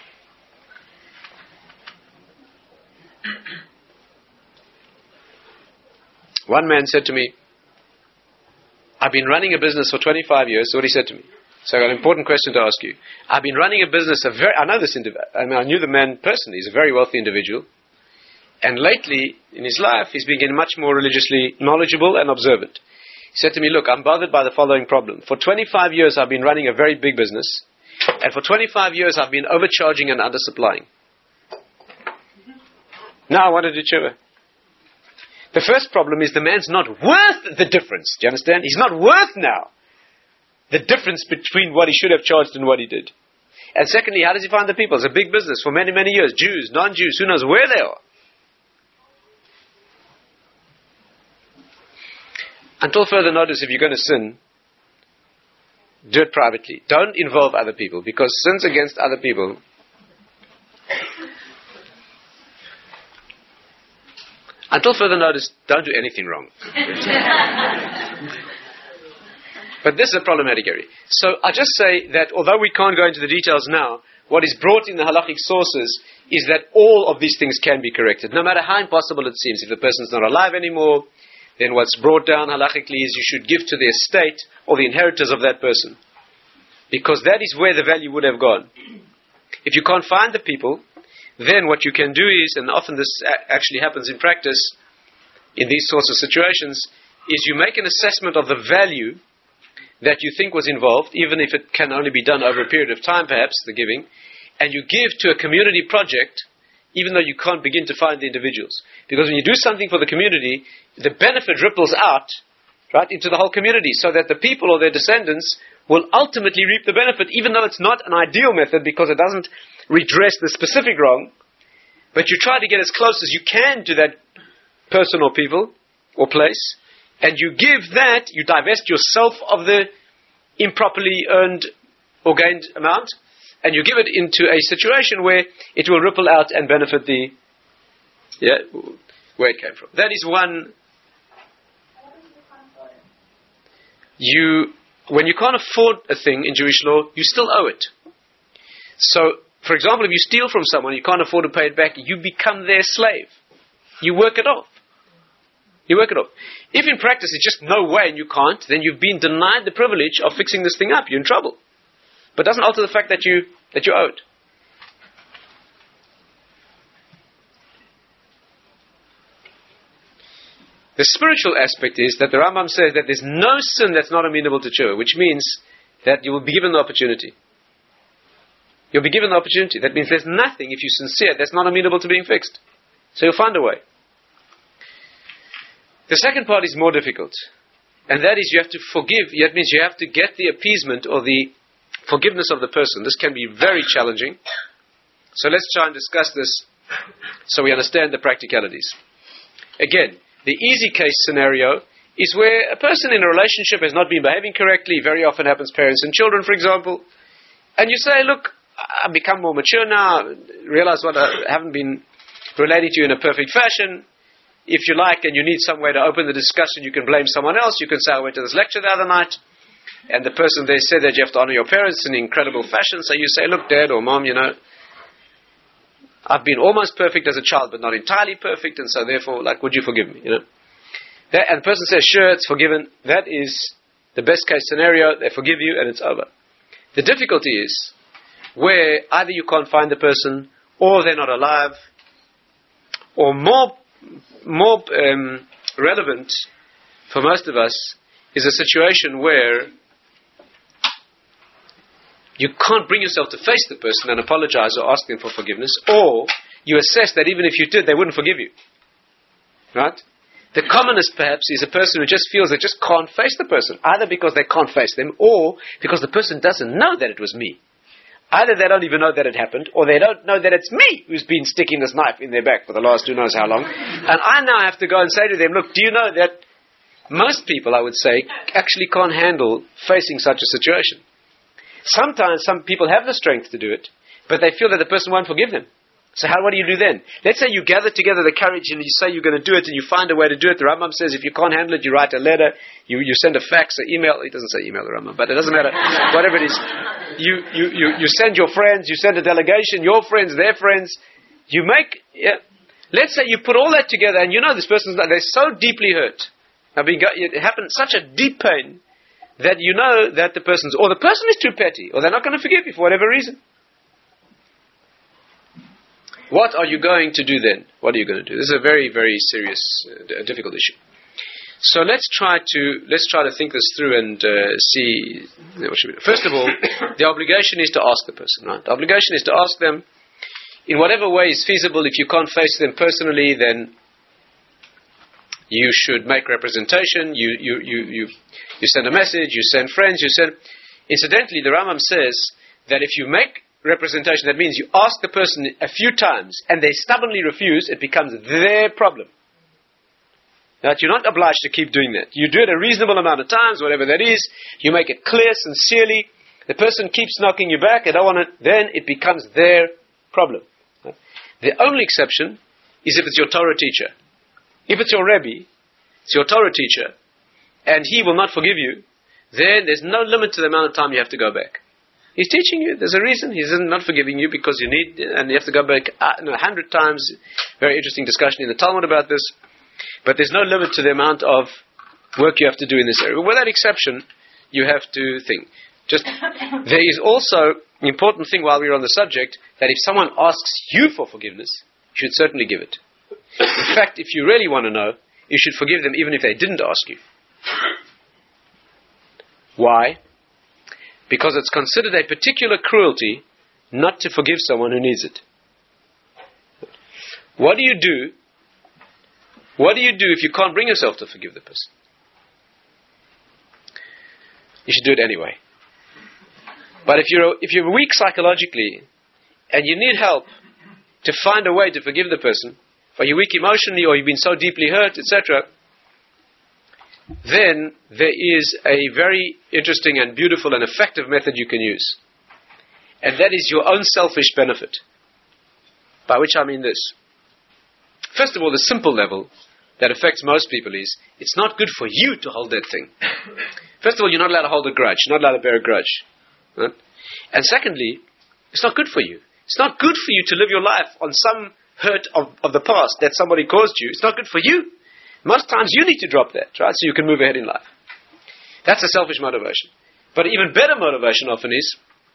One man said to me, I've been running a business for twenty-five years. So what he said to me. So I got an important question to ask you. I've been running a business, a very, I know this individual, I mean, I knew the man personally. He's a very wealthy individual. And lately, in his life, he's been getting much more religiously knowledgeable and observant. He said to me, look, I'm bothered by the following problem. For twenty-five years, I've been running a very big business. And for twenty-five years, I've been overcharging and undersupplying. Now I want to do tshuva. The first problem is the man's not worth the difference. Do you understand? He's not worth now the difference between what he should have charged and what he did. And secondly, how does he find the people? It's a big business for many, many years. Jews, non-Jews, who knows where they are. Until further notice, if you're going to sin, do it privately. Don't involve other people, because sins against other people until further notice, don't do anything wrong. But this is a problematic area. So I just say that although we can't go into the details now, what is brought in the halachic sources is that all of these things can be corrected, no matter how impossible it seems. If the person's not alive anymore, then what's brought down halakhically is you should give to the estate or the inheritors of that person, because that is where the value would have gone. If you can't find the people, then what you can do is, and often this actually happens in practice in these sorts of situations, is you make an assessment of the value that you think was involved, even if it can only be done over a period of time, perhaps, the giving, and you give to a community project, even though you can't begin to find the individuals. Because when you do something for the community, the benefit ripples out, right, into the whole community, so that the people or their descendants will ultimately reap the benefit, even though it's not an ideal method, because it doesn't redress the specific wrong, but you try to get as close as you can to that person or people or place, and you give that, you divest yourself of the improperly earned or gained amount, and you give it into a situation where it will ripple out and benefit the, yeah, where it came from. That is one you, when you can't afford a thing in Jewish law, you still owe it. So, for example, if you steal from someone, you can't afford to pay it back, you become their slave. You work it off. You work it off. If in practice it's just no way and you can't, then you've been denied the privilege of fixing this thing up. You're in trouble. But it doesn't alter the fact that you that you owe it. The spiritual aspect is that the Rambam says that there's no sin that's not amenable to tshuva, which means that you will be given the opportunity. You'll be given the opportunity. That means there's nothing, if you're sincere, that's not amenable to being fixed. So you'll find a way. The second part is more difficult. And that is you have to forgive. That means you have to get the appeasement or the forgiveness of the person. This can be very challenging. So let's try and discuss this so we understand the practicalities. Again, the easy case scenario is where a person in a relationship has not been behaving correctly. Very often happens parents and children, for example. And you say, look, I've become more mature now, realize what I haven't been relating to you in a perfect fashion. If you like and you need some way to open the discussion, you can blame someone else. You can say, I went to this lecture the other night, and the person there said that you have to honor your parents in incredible fashion. So you say, look, Dad or Mom, you know, I've been almost perfect as a child, but not entirely perfect, and so therefore, like, would you forgive me? You know, that, and the person says, sure, it's forgiven. That is the best case scenario. They forgive you, and it's over. The difficulty is where either you can't find the person, or they're not alive, or more, more um, relevant for most of us is a situation where you can't bring yourself to face the person and apologize or ask them for forgiveness, or you assess that even if you did, they wouldn't forgive you. Right? The commonest, perhaps, is a person who just feels they just can't face the person, either because they can't face them, or because the person doesn't know that it was me. Either they don't even know that it happened, or they don't know that it's me who's been sticking this knife in their back for the last who knows how long. And I now have to go and say to them, look, do you know that most people, I would say, actually can't handle facing such a situation? Sometimes some people have the strength to do it, but they feel that the person won't forgive them. So how, what do you do then? Let's say you gather together the courage and you say you're going to do it and you find a way to do it. The Rambam says if you can't handle it, you write a letter, you, you send a fax, an email. It doesn't say email, the Rambam, but it doesn't matter. Whatever it is. You, you, you, you send your friends, you send a delegation, your friends, their friends. You make, yeah. Let's say you put all that together and you know this person's, they're so deeply hurt. I mean, it happened such a deep pain that you know that the person's, or the person is too petty, or they're not going to forgive you for whatever reason. What are you going to do then? What are you going to do? This is a very, very serious, uh, difficult issue. So let's try to let's try to think this through and uh, see. What should we do? First of all, the obligation is to ask the person. Right? The obligation is to ask them in whatever way is feasible. If you can't face them personally, then you should make representation. You you you you you send a message. You send friends. You send. Incidentally, the Rambam says that if you make representation, that means you ask the person a few times and they stubbornly refuse, it becomes their problem. Now, you're not obliged to keep doing that. You do it a reasonable amount of times, whatever that is. You make it clear, sincerely. The person keeps knocking you back, I don't want it, then it becomes their problem. The only exception is if it's your Torah teacher. If it's your Rebbe, it's your Torah teacher, and he will not forgive you, then there's no limit to the amount of time you have to go back. He's teaching you. There's a reason. He's not forgiving you because you need, and you have to go back a hundred times. Very interesting discussion in the Talmud about this. But there's no limit to the amount of work you have to do in this area. With that exception, you have to think. Just there is also an important thing while we're on the subject that if someone asks you for forgiveness, you should certainly give it. In fact, if you really want to know, you should forgive them even if they didn't ask you. Why? Because it's considered a particular cruelty not to forgive someone who needs it. What do you do? What do you do if you can't bring yourself to forgive the person? You should do it anyway. But if you're if you're weak psychologically and you need help to find a way to forgive the person, or you're weak emotionally, or you've been so deeply hurt, et cetera, then there is a very interesting and beautiful and effective method you can use. And that is your own selfish benefit. By which I mean this. First of all, the simple level that affects most people is, it's not good for you to hold that thing. First of all, you're not allowed to hold a grudge. You're not allowed to bear a grudge. Right? And secondly, it's not good for you. It's not good for you to live your life on some hurt of, of the past that somebody caused you. It's not good for you. Most times you need to drop that, right? So you can move ahead in life. That's a selfish motivation. But an even better motivation often is,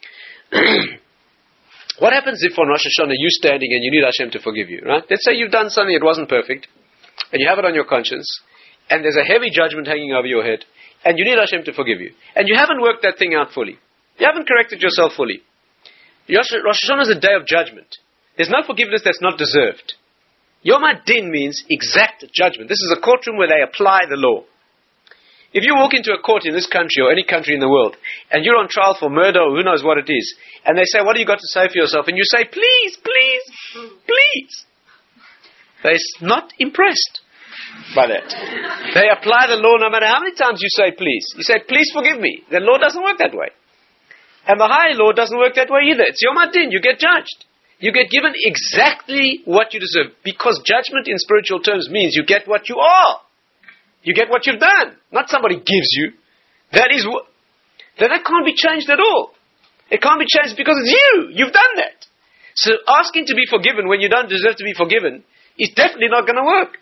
what happens if on Rosh Hashanah you're standing and you need Hashem to forgive you, right? Let's say you've done something that wasn't perfect, and you have it on your conscience, and there's a heavy judgment hanging over your head, and you need Hashem to forgive you. And you haven't worked that thing out fully. You haven't corrected yourself fully. Rosh Hashanah is a day of judgment. There's no forgiveness that's not deserved. Yom HaDin means exact judgment. This is a courtroom where they apply the law. If you walk into a court in this country or any country in the world, and you're on trial for murder or who knows what it is, and they say, what do you got to say for yourself? And you say, please, please, please. They're not impressed by that. They apply the law no matter how many times you say please. You say, please forgive me. The law doesn't work that way. And the higher law doesn't work that way either. It's Yom HaDin. You get judged. You get given exactly what you deserve. Because judgment in spiritual terms means you get what you are. You get what you've done. Not somebody gives you. That is what... That, that can't be changed at all. It can't be changed because it's you. You've done that. So asking to be forgiven when you don't deserve to be forgiven is definitely not going to work.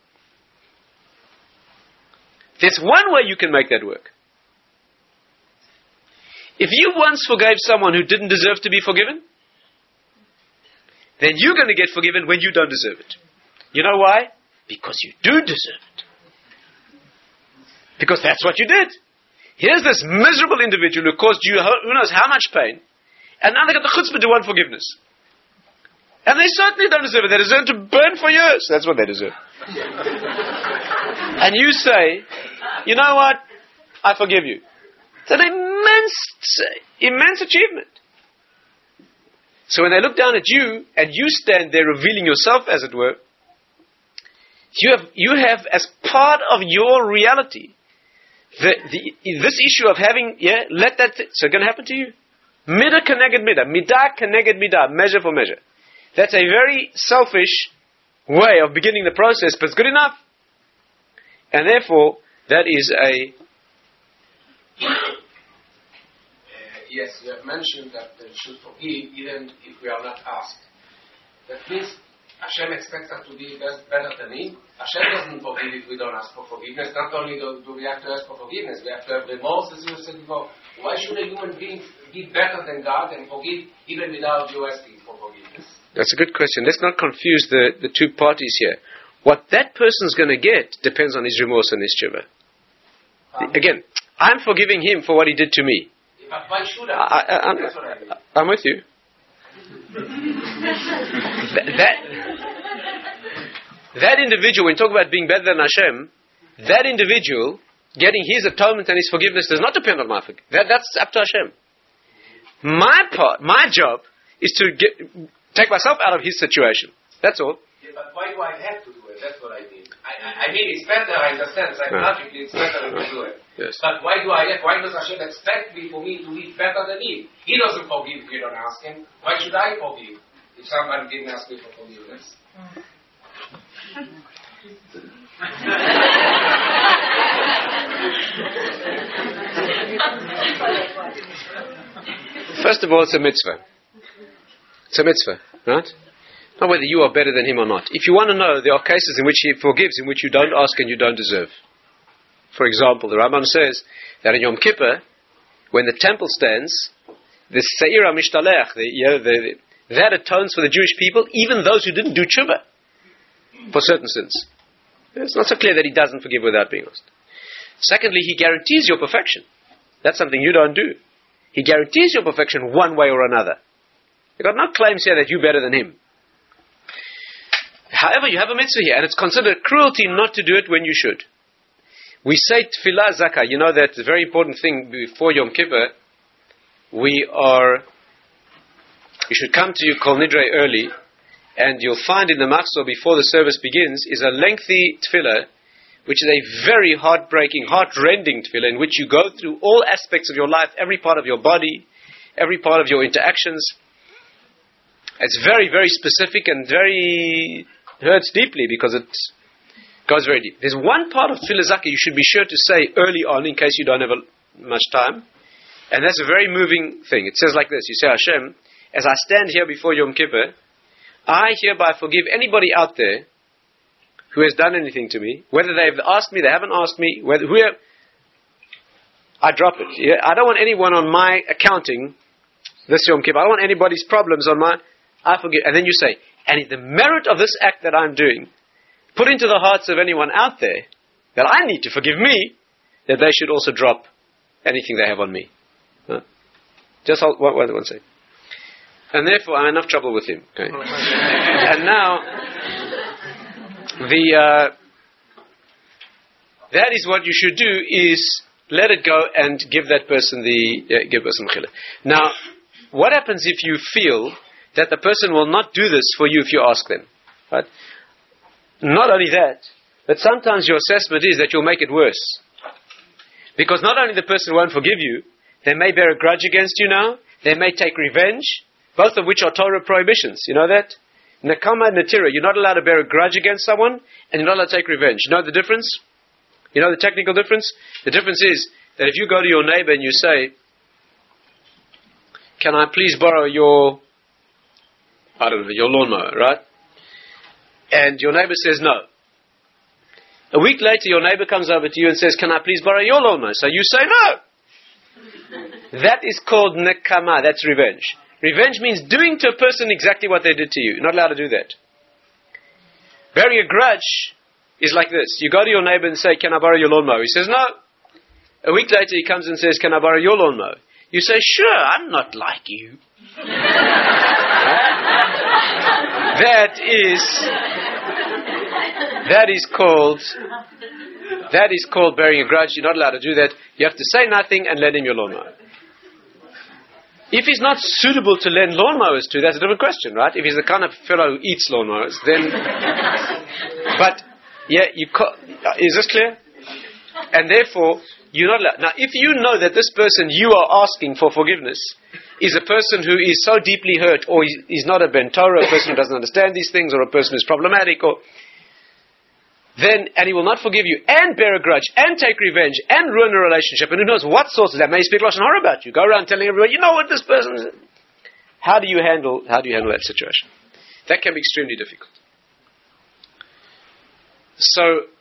There's one way you can make that work. If you once forgave someone who didn't deserve to be forgiven, then you're going to get forgiven when you don't deserve it. You know why? Because you do deserve it. Because that's what you did. Here's this miserable individual who caused you who knows how much pain, and now they got the chutzpah to want forgiveness. And they certainly don't deserve it. They deserve to burn for years. That's what they deserve. And you say, you know what? I forgive you. It's an immense, immense achievement. So when they look down at you, and you stand there revealing yourself, as it were, you have, you have as part of your reality, the, the, this issue of having, yeah, let that, th- so it's going to happen to you. Midah keneged midah, midah keneged midah, measure for measure. That's a very selfish way of beginning the process, but it's good enough. And therefore, that is a... Uh, yes, you have mentioned that we should forgive even if we are not asked. That means Hashem expects us to be best, better than Him. Hashem doesn't forgive if we don't ask for forgiveness. Not only do, do we have to ask for forgiveness, we have to have remorse, as you said before. Why should a human being be better than God and forgive even without you asking for forgiveness? That's a good question. Let's not confuse the, the two parties here. What that person's going to get depends on his remorse and his tshuva. Um, Again, I'm forgiving him for what he did to me. But why should I? I, I I'm, That's what I mean. I'm with you. that, that individual, when you talk about being better than Hashem, that individual getting his atonement and his forgiveness does not depend on my forgiveness. That, that's up to Hashem. My part, my job is to get, take myself out of his situation. That's all. Yeah, but why do I have to do it? That's what I mean. I, I, I mean, it's better, I understand, psychologically it's better to do it. Yes. But why do I have, why does Hashem expect me for me to live better than Him? He doesn't forgive if you don't ask Him. Why should I forgive if someone didn't ask me for forgiveness? First of all, it's a mitzvah. It's a mitzvah, right? Not whether you are better than him or not. If you want to know, there are cases in which he forgives, in which you don't ask and you don't deserve. For example, the Rambam says that in Yom Kippur, when the temple stands, the Seir HaMishtalech, the, you know, the, that atones for the Jewish people, even those who didn't do tshuva for certain sins. It's not so clear that he doesn't forgive without being asked. Secondly, he guarantees your perfection. That's something you don't do. He guarantees your perfection one way or another. You've got no claims here that you're better than him. However, you have a mitzvah here, and it's considered cruelty not to do it when you should. We say tefillah zakah. You know that the very important thing before Yom Kippur, we are, you should come to your Kol Nidre early, and you'll find in the machzor before the service begins is a lengthy tefillah, which is a very heartbreaking, heart-rending tefillah, in which you go through all aspects of your life, every part of your body, every part of your interactions. It's very, very specific and very hurts deeply because it Goes very deep. There's one part of Tefillah Zakah you should be sure to say early on in case you don't have a, much time. And that's a very moving thing. It says like this. You say, Hashem, as I stand here before Yom Kippur, I hereby forgive anybody out there who has done anything to me, whether they've asked me, they haven't asked me, whether whoever, I drop it. Yeah? I don't want anyone on my accounting this Yom Kippur. I don't want anybody's problems on my, I forgive. And then you say, and the merit of this act that I'm doing, put into the hearts of anyone out there that I need to forgive me, that they should also drop anything they have on me. Huh? Just hold, one, one, one second. And therefore, I'm in enough trouble with him. Okay. And now, the uh, that is what you should do: is let it go and give that person the uh, give person mechila. Now, what happens if you feel that the person will not do this for you if you ask them? Right? Not only that, but sometimes your assessment is that you'll make it worse, because not only the person won't forgive you, they may bear a grudge against you now. They may take revenge. Both of which are Torah prohibitions. You know that? Nakama and Natira. You're not allowed to bear a grudge against someone, and you're not allowed to take revenge. You know the difference? You know the technical difference? The difference is that if you go to your neighbor and you say, can I please borrow your, I don't know, your lawnmower, right? And your neighbor says no. A week later, your neighbor comes over to you and says, can I please borrow your lawnmower? So you say no. That is called Nakama. That's revenge. Revenge means doing to a person exactly what they did to you. You're not allowed to do that. Bearing a grudge is like this. You go to your neighbor and say, can I borrow your lawnmower? He says, no. A week later he comes and says, can I borrow your lawnmower? You say, sure, I'm not like you. That is, that is called, that is called bearing a grudge. You're not allowed to do that. You have to say nothing and lend him your lawnmower. If he's not suitable to lend lawnmowers to, that's a different question, right? If he's the kind of fellow who eats lawnmowers, then... But, yeah, you ca- is this clear? And therefore, you're not allowed... Now, if you know that this person you are asking for forgiveness is a person who is so deeply hurt, or he's, he's not a Ben Torah, a person who doesn't understand these things, or a person who's problematic, or... Then, and he will not forgive you, and bear a grudge, and take revenge, and ruin a relationship, and who knows what sorts of that. May speak Lashon Hara about you. Go around telling everybody, you know what this person is. How do you handle, how do you handle that situation? That can be extremely difficult. So,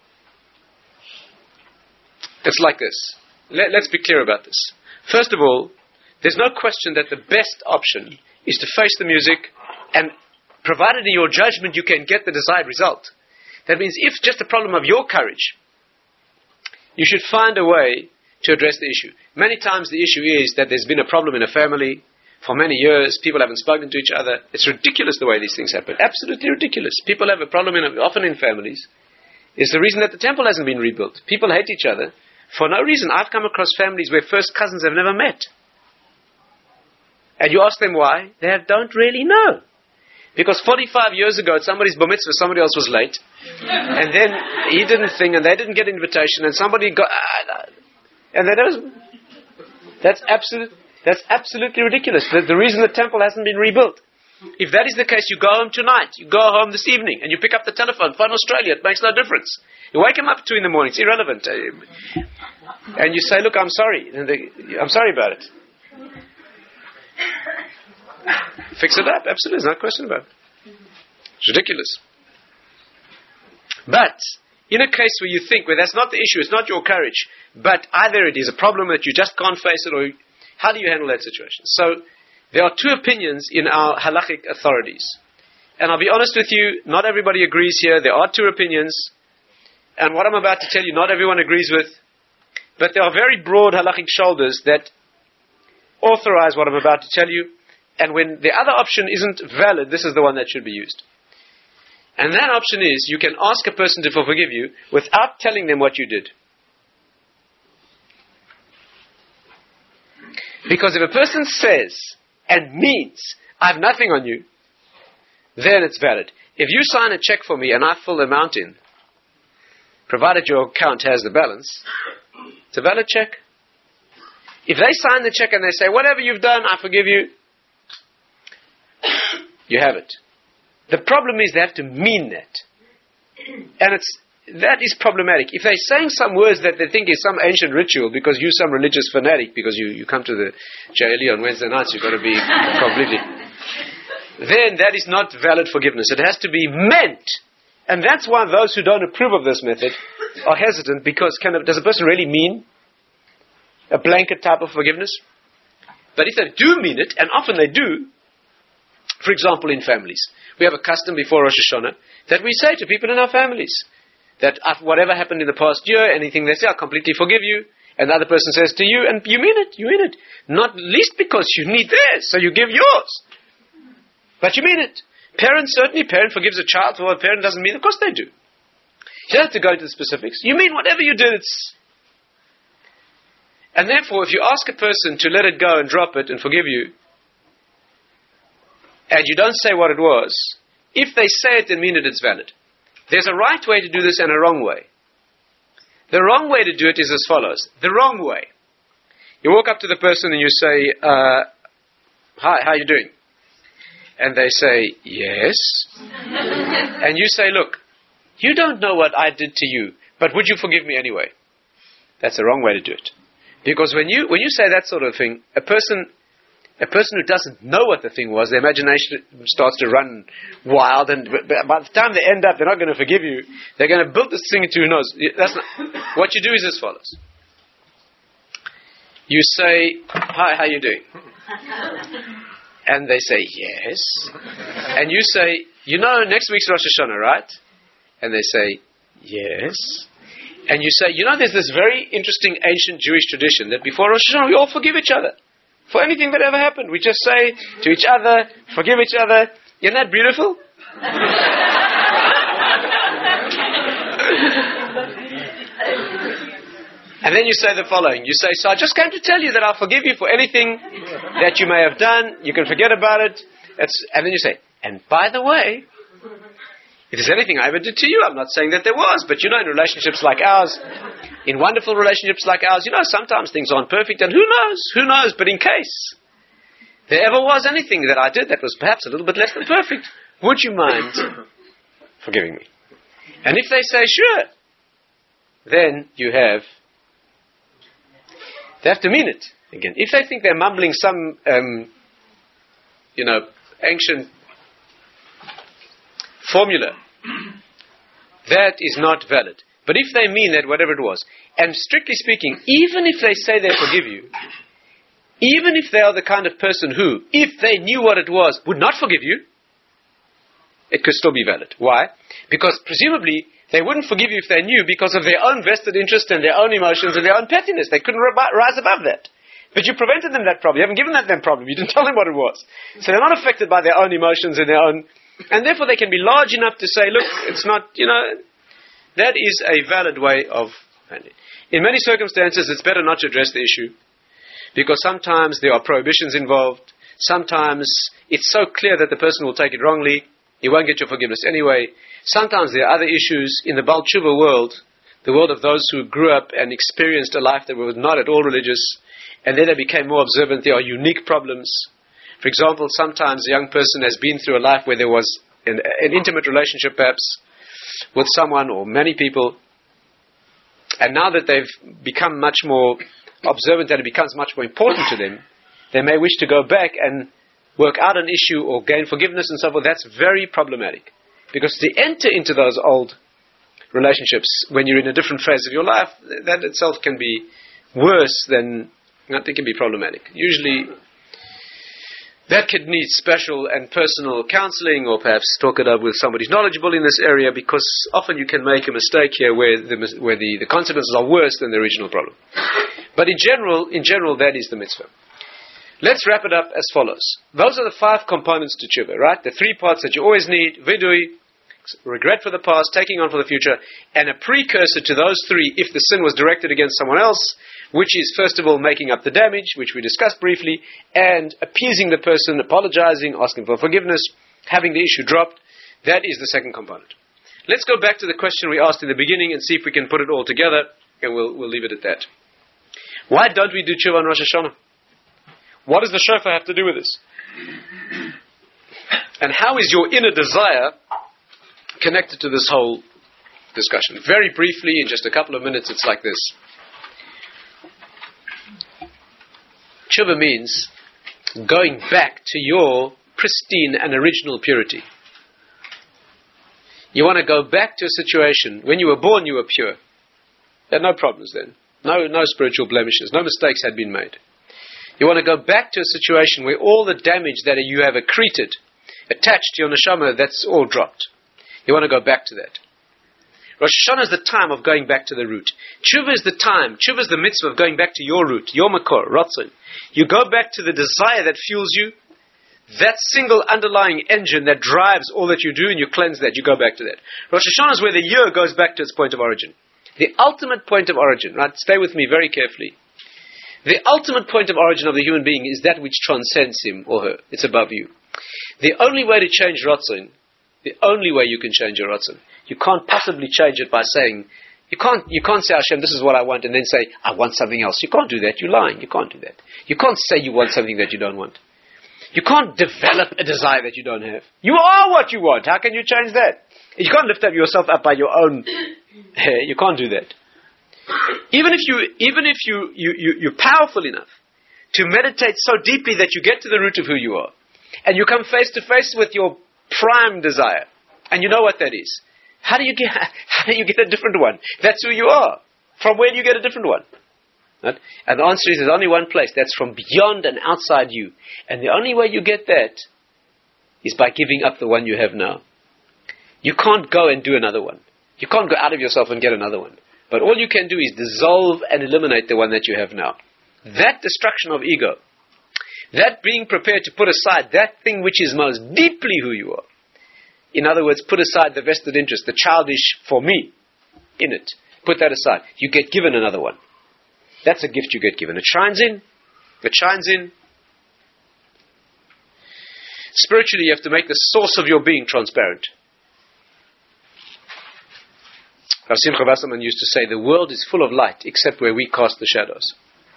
it's like this. Let, let's be clear about this. First of all, there's no question that the best option is to face the music, and provided in your judgment you can get the desired result. That means if just a problem of your courage, you should find a way to address the issue. Many times the issue is that there's been a problem in a family for many years. People haven't spoken to each other. It's ridiculous the way these things happen. Absolutely ridiculous. People have a problem in, often in families. It's the reason that the temple hasn't been rebuilt. People hate each other for no reason. I've come across families where first cousins have never met. And you ask them why, they have, don't really know. Because forty-five years ago at somebody's bar mitzvah, somebody else was late. And then he didn't think, and they didn't get an invitation, and somebody got... Uh, and then it was... That's, absolute, that's absolutely ridiculous. The, the reason the temple hasn't been rebuilt. If that is the case, you go home tonight, you go home this evening, and you pick up the telephone, phone Australia, it makes no difference. You wake them up at two in the morning, it's irrelevant. And you say, look, I'm sorry. And they, I'm sorry about it. Fix it up, absolutely, there's no question about it. It's ridiculous. But, in a case where you think, well, that's not the issue, it's not your courage, but either it is a problem that you just can't face it, or how do you handle that situation? So, there are two opinions in our halachic authorities. And I'll be honest with you, not everybody agrees here, there are two opinions, and what I'm about to tell you, not everyone agrees with, but there are very broad halachic shoulders that authorize what I'm about to tell you. And when the other option isn't valid, this is the one that should be used. And that option is, you can ask a person to forgive you without telling them what you did. Because if a person says and means, I have nothing on you, then it's valid. If you sign a check for me and I fill the amount in, provided your account has the balance, it's a valid check. If they sign the check and they say, whatever you've done, I forgive you, you have it. The problem is they have to mean that. And it's that is problematic. If they're saying some words that they think is some ancient ritual because you're some religious fanatic, because you, you come to the J L E on Wednesday nights, you've got to be completely... Then that is not valid forgiveness. It has to be meant. And that's why those who don't approve of this method are hesitant, because can a, does a person really mean a blanket type of forgiveness? But if they do mean it, and often they do, for example in families, we have a custom before Rosh Hashanah that we say to people in our families that whatever happened in the past year, anything they say, I completely forgive you. And the other person says to you, and you mean it, you mean it. Not least because you need theirs, so you give yours. But you mean it. Parents, certainly, parent forgives a child for what a parent doesn't mean. Of course they do. You don't have to go into the specifics. You mean whatever you did. It's... And therefore, if you ask a person to let it go and drop it and forgive you, and you don't say what it was, if they say it and mean it, it's valid. There's a right way to do this and a wrong way. The wrong way to do it is as follows. The wrong way. You walk up to the person and you say, uh, hi, how are you doing? And they say, yes. And you say, look, you don't know what I did to you, but would you forgive me anyway? That's the wrong way to do it. Because when you when you say that sort of thing, a person a person who doesn't know what the thing was, their imagination starts to run wild, and by the time they end up, they're not going to forgive you. They're going to build this thing into who knows. That's not, what you do is as follows. You say, hi, how you doing? And they say, yes. And you say, you know, next week's Rosh Hashanah, right? And they say, yes. And you say, you know, there's this very interesting ancient Jewish tradition that before Rosh Hashanah we all forgive each other. For anything that ever happened. We just say to each other, forgive each other. Isn't that beautiful? And then you say the following. You say, so I just came to tell you that I'll forgive you for anything that you may have done. You can forget about it. It's, and then you say, and by the way, if there's anything I ever did to you, I'm not saying that there was, but you know, in relationships like ours, in wonderful relationships like ours, you know, sometimes things aren't perfect, and who knows, who knows, but in case there ever was anything that I did that was perhaps a little bit less than perfect, would you mind forgiving me? And if they say, sure, then you have, they have to mean it. Again, if they think they're mumbling some, um, you know, ancient formula, that is not valid. But if they mean that, whatever it was, and strictly speaking, even if they say they forgive you, even if they are the kind of person who, if they knew what it was, would not forgive you, it could still be valid. Why? Because presumably they wouldn't forgive you if they knew, because of their own vested interest and their own emotions and their own pettiness. They couldn't rise above that. But you prevented them that problem. You haven't given them that problem. You didn't tell them what it was. So they're not affected by their own emotions and their own... And therefore they can be large enough to say, look, it's not, you know... That is a valid way of... In many circumstances, it's better not to address the issue, because sometimes there are prohibitions involved. Sometimes it's so clear that the person will take it wrongly, he won't get your forgiveness anyway. Sometimes there are other issues in the Baal Tshuva world, the world of those who grew up and experienced a life that was not at all religious, and then they became more observant. There are unique problems. For example, sometimes a young person has been through a life where there was an, an intimate relationship, perhaps, with someone or many people, and now that they've become much more observant and it becomes much more important to them, they may wish to go back and work out an issue or gain forgiveness and so forth. That's very problematic, because to enter into those old relationships when you're in a different phase of your life, that itself can be worse than, I think, can be problematic. Usually that could need special and personal counseling, or perhaps talk it up with somebody who's knowledgeable in this area, because often you can make a mistake here where the where the, the consequences are worse than the original problem. But in general, in general, that is the mitzvah. Let's wrap it up as follows. Those are the five components to tshuva, right? The three parts that you always need: vidui, regret for the past, taking on for the future, and a precursor to those three if the sin was directed against someone else, which is, first of all, making up the damage, which we discussed briefly, and appeasing the person, apologizing, asking for forgiveness, having the issue dropped. That is the second component. Let's go back to the question we asked in the beginning and see if we can put it all together, and we'll, we'll leave it at that. Why don't we do tshuva on Rosh Hashanah? What does the shofar have to do with this? And how is your inner desire connected to this whole discussion. Very briefly, in just a couple of minutes, it's like this. Tshuva means going back to your pristine and original purity. You want to go back to a situation, when you were born you were pure. There are no problems then. No, no spiritual blemishes. No mistakes had been made. You want to go back to a situation where all the damage that you have accreted, attached to your neshama, that's all dropped. You want to go back to that. Rosh Hashanah is the time of going back to the root. Tshuva is the time, Tshuva is the mitzvah of going back to your root, your makor, Ratzon. You go back to the desire that fuels you, that single underlying engine that drives all that you do, and you cleanse that, you go back to that. Rosh Hashanah is where the year goes back to its point of origin. The ultimate point of origin, right? Stay with me very carefully. The ultimate point of origin of the human being is that which transcends him or her. It's above you. The only way to change Ratzon, the only way you can change your Ratzon, you can't possibly change it by saying, you can't, you can't say, Hashem, this is what I want, and then say, I want something else. You can't do that. You're lying. You can't do that. You can't say you want something that you don't want. You can't develop a desire that you don't have. You are what you want. How can you change that? You can't lift up yourself up by your own hair. You can't do that. Even if you, even if you, you, you, you're powerful enough to meditate so deeply that you get to the root of who you are, and you come face to face with your prime desire, and you know what that is. How do you get, how do you get a different one? That's who you are. From where do you get a different one? Right? And the answer is, there's only one place. That's from beyond and outside you. And the only way you get that is by giving up the one you have now. You can't go and do another one. You can't go out of yourself and get another one. But all you can do is dissolve and eliminate the one that you have now. That destruction of ego, that being prepared to put aside that thing which is most deeply who you are. In other words, put aside the vested interest, the childish for me in it. Put that aside. You get given another one. That's a gift you get given. It shines in. It shines in. Spiritually, you have to make the source of your being transparent. Rav Simcha Wasserman used to say, the world is full of light except where we cast the shadows.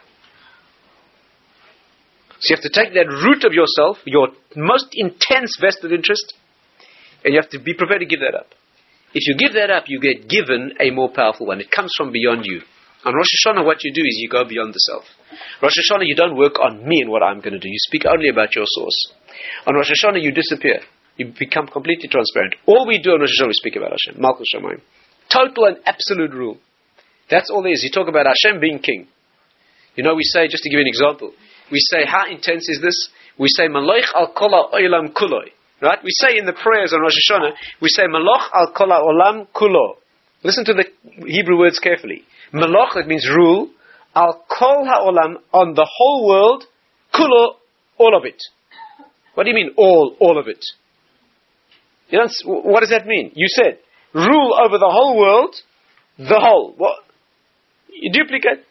So you have to take that root of yourself, your most intense vested interest, and you have to be prepared to give that up. If you give that up, you get given a more powerful one. It comes from beyond you. On Rosh Hashanah, what you do is you go beyond the self. Rosh Hashanah, you don't work on me and what I'm going to do. You speak only about your source. On Rosh Hashanah, you disappear. You become completely transparent. All we do on Rosh Hashanah, we speak about Hashem. Malchus Shamayim. Total and absolute rule. That's all there is. You talk about Hashem being king. You know, we say, just to give you an example, we say, how intense is this? We say, Maloich al kol ha'olam kuloi. Right? We say in the prayers on Rosh Hashanah, we say, Maloch al kol ha'olam kulo. Listen to the Hebrew words carefully. Maloch, that means rule. Al kol ha'olam, on the whole world. Kulo, all of it. What do you mean, all, all of it? You don't, what does that mean? You said, rule over the whole world, the whole. What? You duplicate.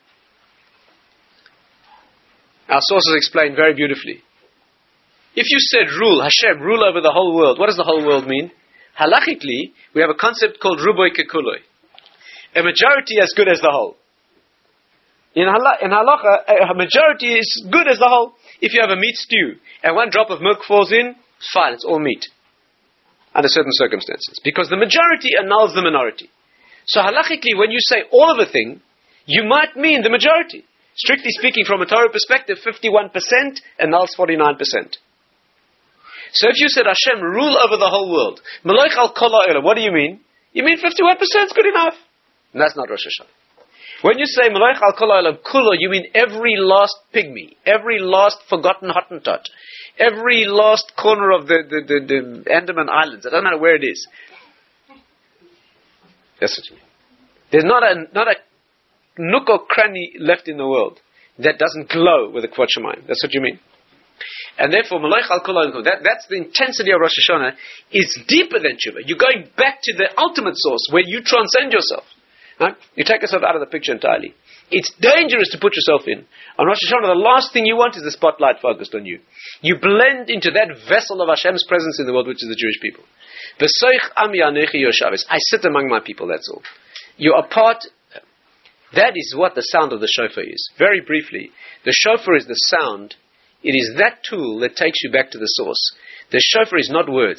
Our sources explain very beautifully. If you said rule, Hashem, rule over the whole world, what does the whole world mean? Halachically, we have a concept called ruboy kekuloi. A majority as good as the whole. In, hala- in halacha, a majority is good as the whole. If you have a meat stew, and one drop of milk falls in, it's fine, it's all meat. Under certain circumstances. Because the majority annuls the minority. So halachically, when you say all of a thing, you might mean the majority. Strictly speaking, from a Torah perspective, fifty-one percent annuls forty-nine percent. So if you said, Hashem, rule over the whole world, Maloich al kol ha'olam, what do you mean? You mean fifty-one percent is good enough. And that's not Rosh Hashanah. When you say Maloich al kol ha'olam kulo, you mean every last pygmy, every last forgotten Hottentot, every last corner of the, the, the, the Andaman Islands. It doesn't matter where it is. That's what you mean. There's not a, not a nook or cranny left in the world that doesn't glow with a Kvod Shemayim. That's what you mean. And therefore, Maloich al kol ha'olam, that, that's the intensity of Rosh Hashanah, is deeper than Tshuva. You're going back to the ultimate source where you transcend yourself. Right? You take yourself out of the picture entirely. It's dangerous to put yourself in. On Rosh Hashanah, the last thing you want is the spotlight focused on you. You blend into that vessel of Hashem's presence in the world, which is the Jewish people. V'soich ami anechi yoshavis. I sit among my people, that's all. You are part. That is what the sound of the shofar is. Very briefly, the shofar is the sound. It is that tool that takes you back to the source. The shofar is not words.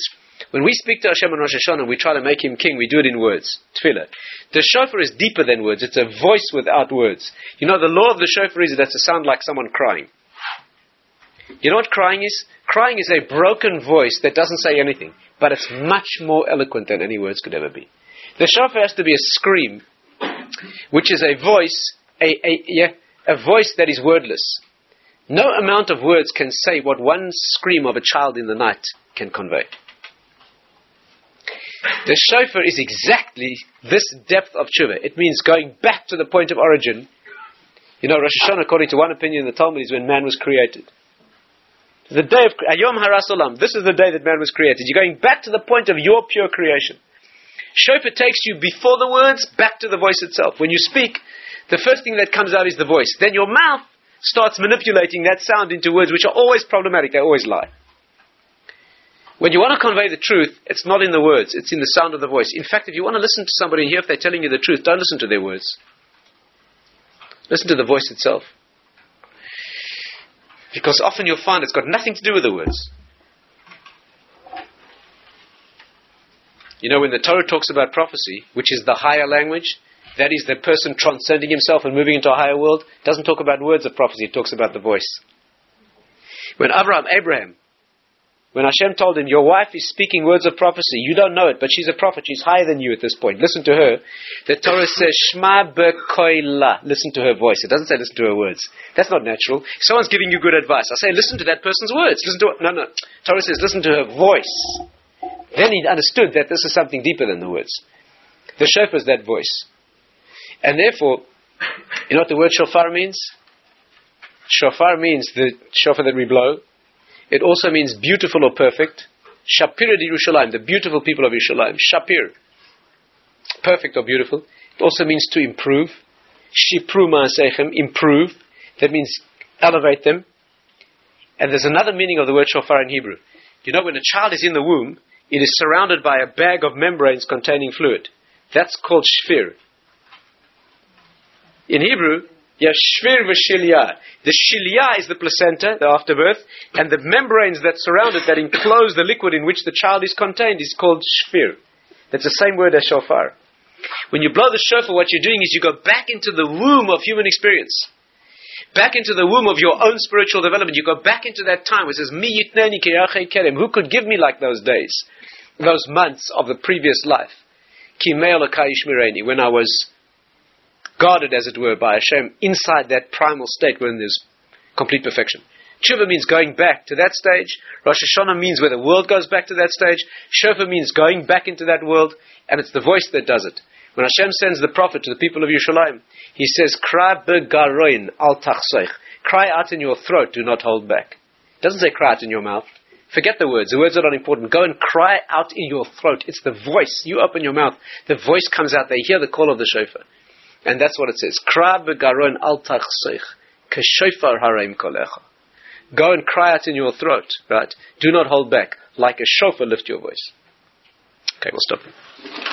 When we speak to Hashem on Rosh Hashanah, we try to make Him king, we do it in words. Tefillah. The shofar is deeper than words. It's a voice without words. You know, the law of the shofar is that to sound like someone crying. You know what crying is? Crying is a broken voice that doesn't say anything, but it's much more eloquent than any words could ever be. The shofar has to be a scream, which is a voice, a, a, yeah, a voice that is wordless. No amount of words can say what one scream of a child in the night can convey. The shofar is exactly this depth of tshuva. It means going back to the point of origin. You know, Rosh Hashanah, according to one opinion in the Talmud, is when man was created. The day of Ayom Haras Olam. This is the day that man was created. You're going back to the point of your pure creation. Shofar takes you before the words, back to the voice itself. When you speak, the first thing that comes out is the voice. Then your mouth starts manipulating that sound into words which are always problematic. They always lie. When you want to convey the truth, it's not in the words. It's in the sound of the voice. In fact, if you want to listen to somebody and hear if they're telling you the truth, don't listen to their words. Listen to the voice itself. Because often you'll find it's got nothing to do with the words. You know, when the Torah talks about prophecy, which is the higher language, that is the person transcending himself and moving into a higher world, doesn't talk about words of prophecy, it talks about the voice. When Abraham, Abraham, when Hashem told him, your wife is speaking words of prophecy, you don't know it, but she's a prophet, she's higher than you at this point, listen to her. The Torah says, Shma bekoila, listen to her voice. It doesn't say listen to her words. That's not natural. If someone's giving you good advice, I say listen to that person's words. Listen to her. No, no. Torah says listen to her voice. Then he understood that this is something deeper than the words. The shofar is that voice. And therefore, you know what the word shofar means? Shofar means the shofar that we blow. It also means beautiful or perfect. Shapir di Yerushalayim, the beautiful people of Yerushalayim. Shapir, perfect or beautiful. It also means to improve. Shipru ma'asechem, improve. That means elevate them. And there's another meaning of the word shofar in Hebrew. You know, when a child is in the womb, it is surrounded by a bag of membranes containing fluid. That's called shfir. In Hebrew, yeah, shfir v'shilya. The shilya is the placenta, the afterbirth, and the membranes that surround it, that enclose the liquid in which the child is contained, is called shfir. That's the same word as shofar. When you blow the shofar, what you're doing is you go back into the womb of human experience. Back into the womb of your own spiritual development. You go back into that time where it says, Mi yitneni keyachei kerem. Who could give me like those days? Those months of the previous life. Ki mei Elokai yishmireni. When I was guarded, as it were, by Hashem, inside that primal state when there's complete perfection. Tshuva means going back to that stage. Rosh Hashanah means where the world goes back to that stage. Shofar means going back into that world, and it's the voice that does it. When Hashem sends the prophet to the people of Yerushalayim, He says, Kra begaroin al tachsoich. Cry out in your throat, do not hold back. It doesn't say cry out in your mouth. Forget the words. The words are not important. Go and cry out in your throat. It's the voice. You open your mouth. The voice comes out. They hear the call of the shofar. And that's what it says. Kra begaroin al tachsoich. Keshofar hareim kolecha. Go and cry out in your throat, right? Do not hold back. Like a shofar, lift your voice. Okay, we'll stop.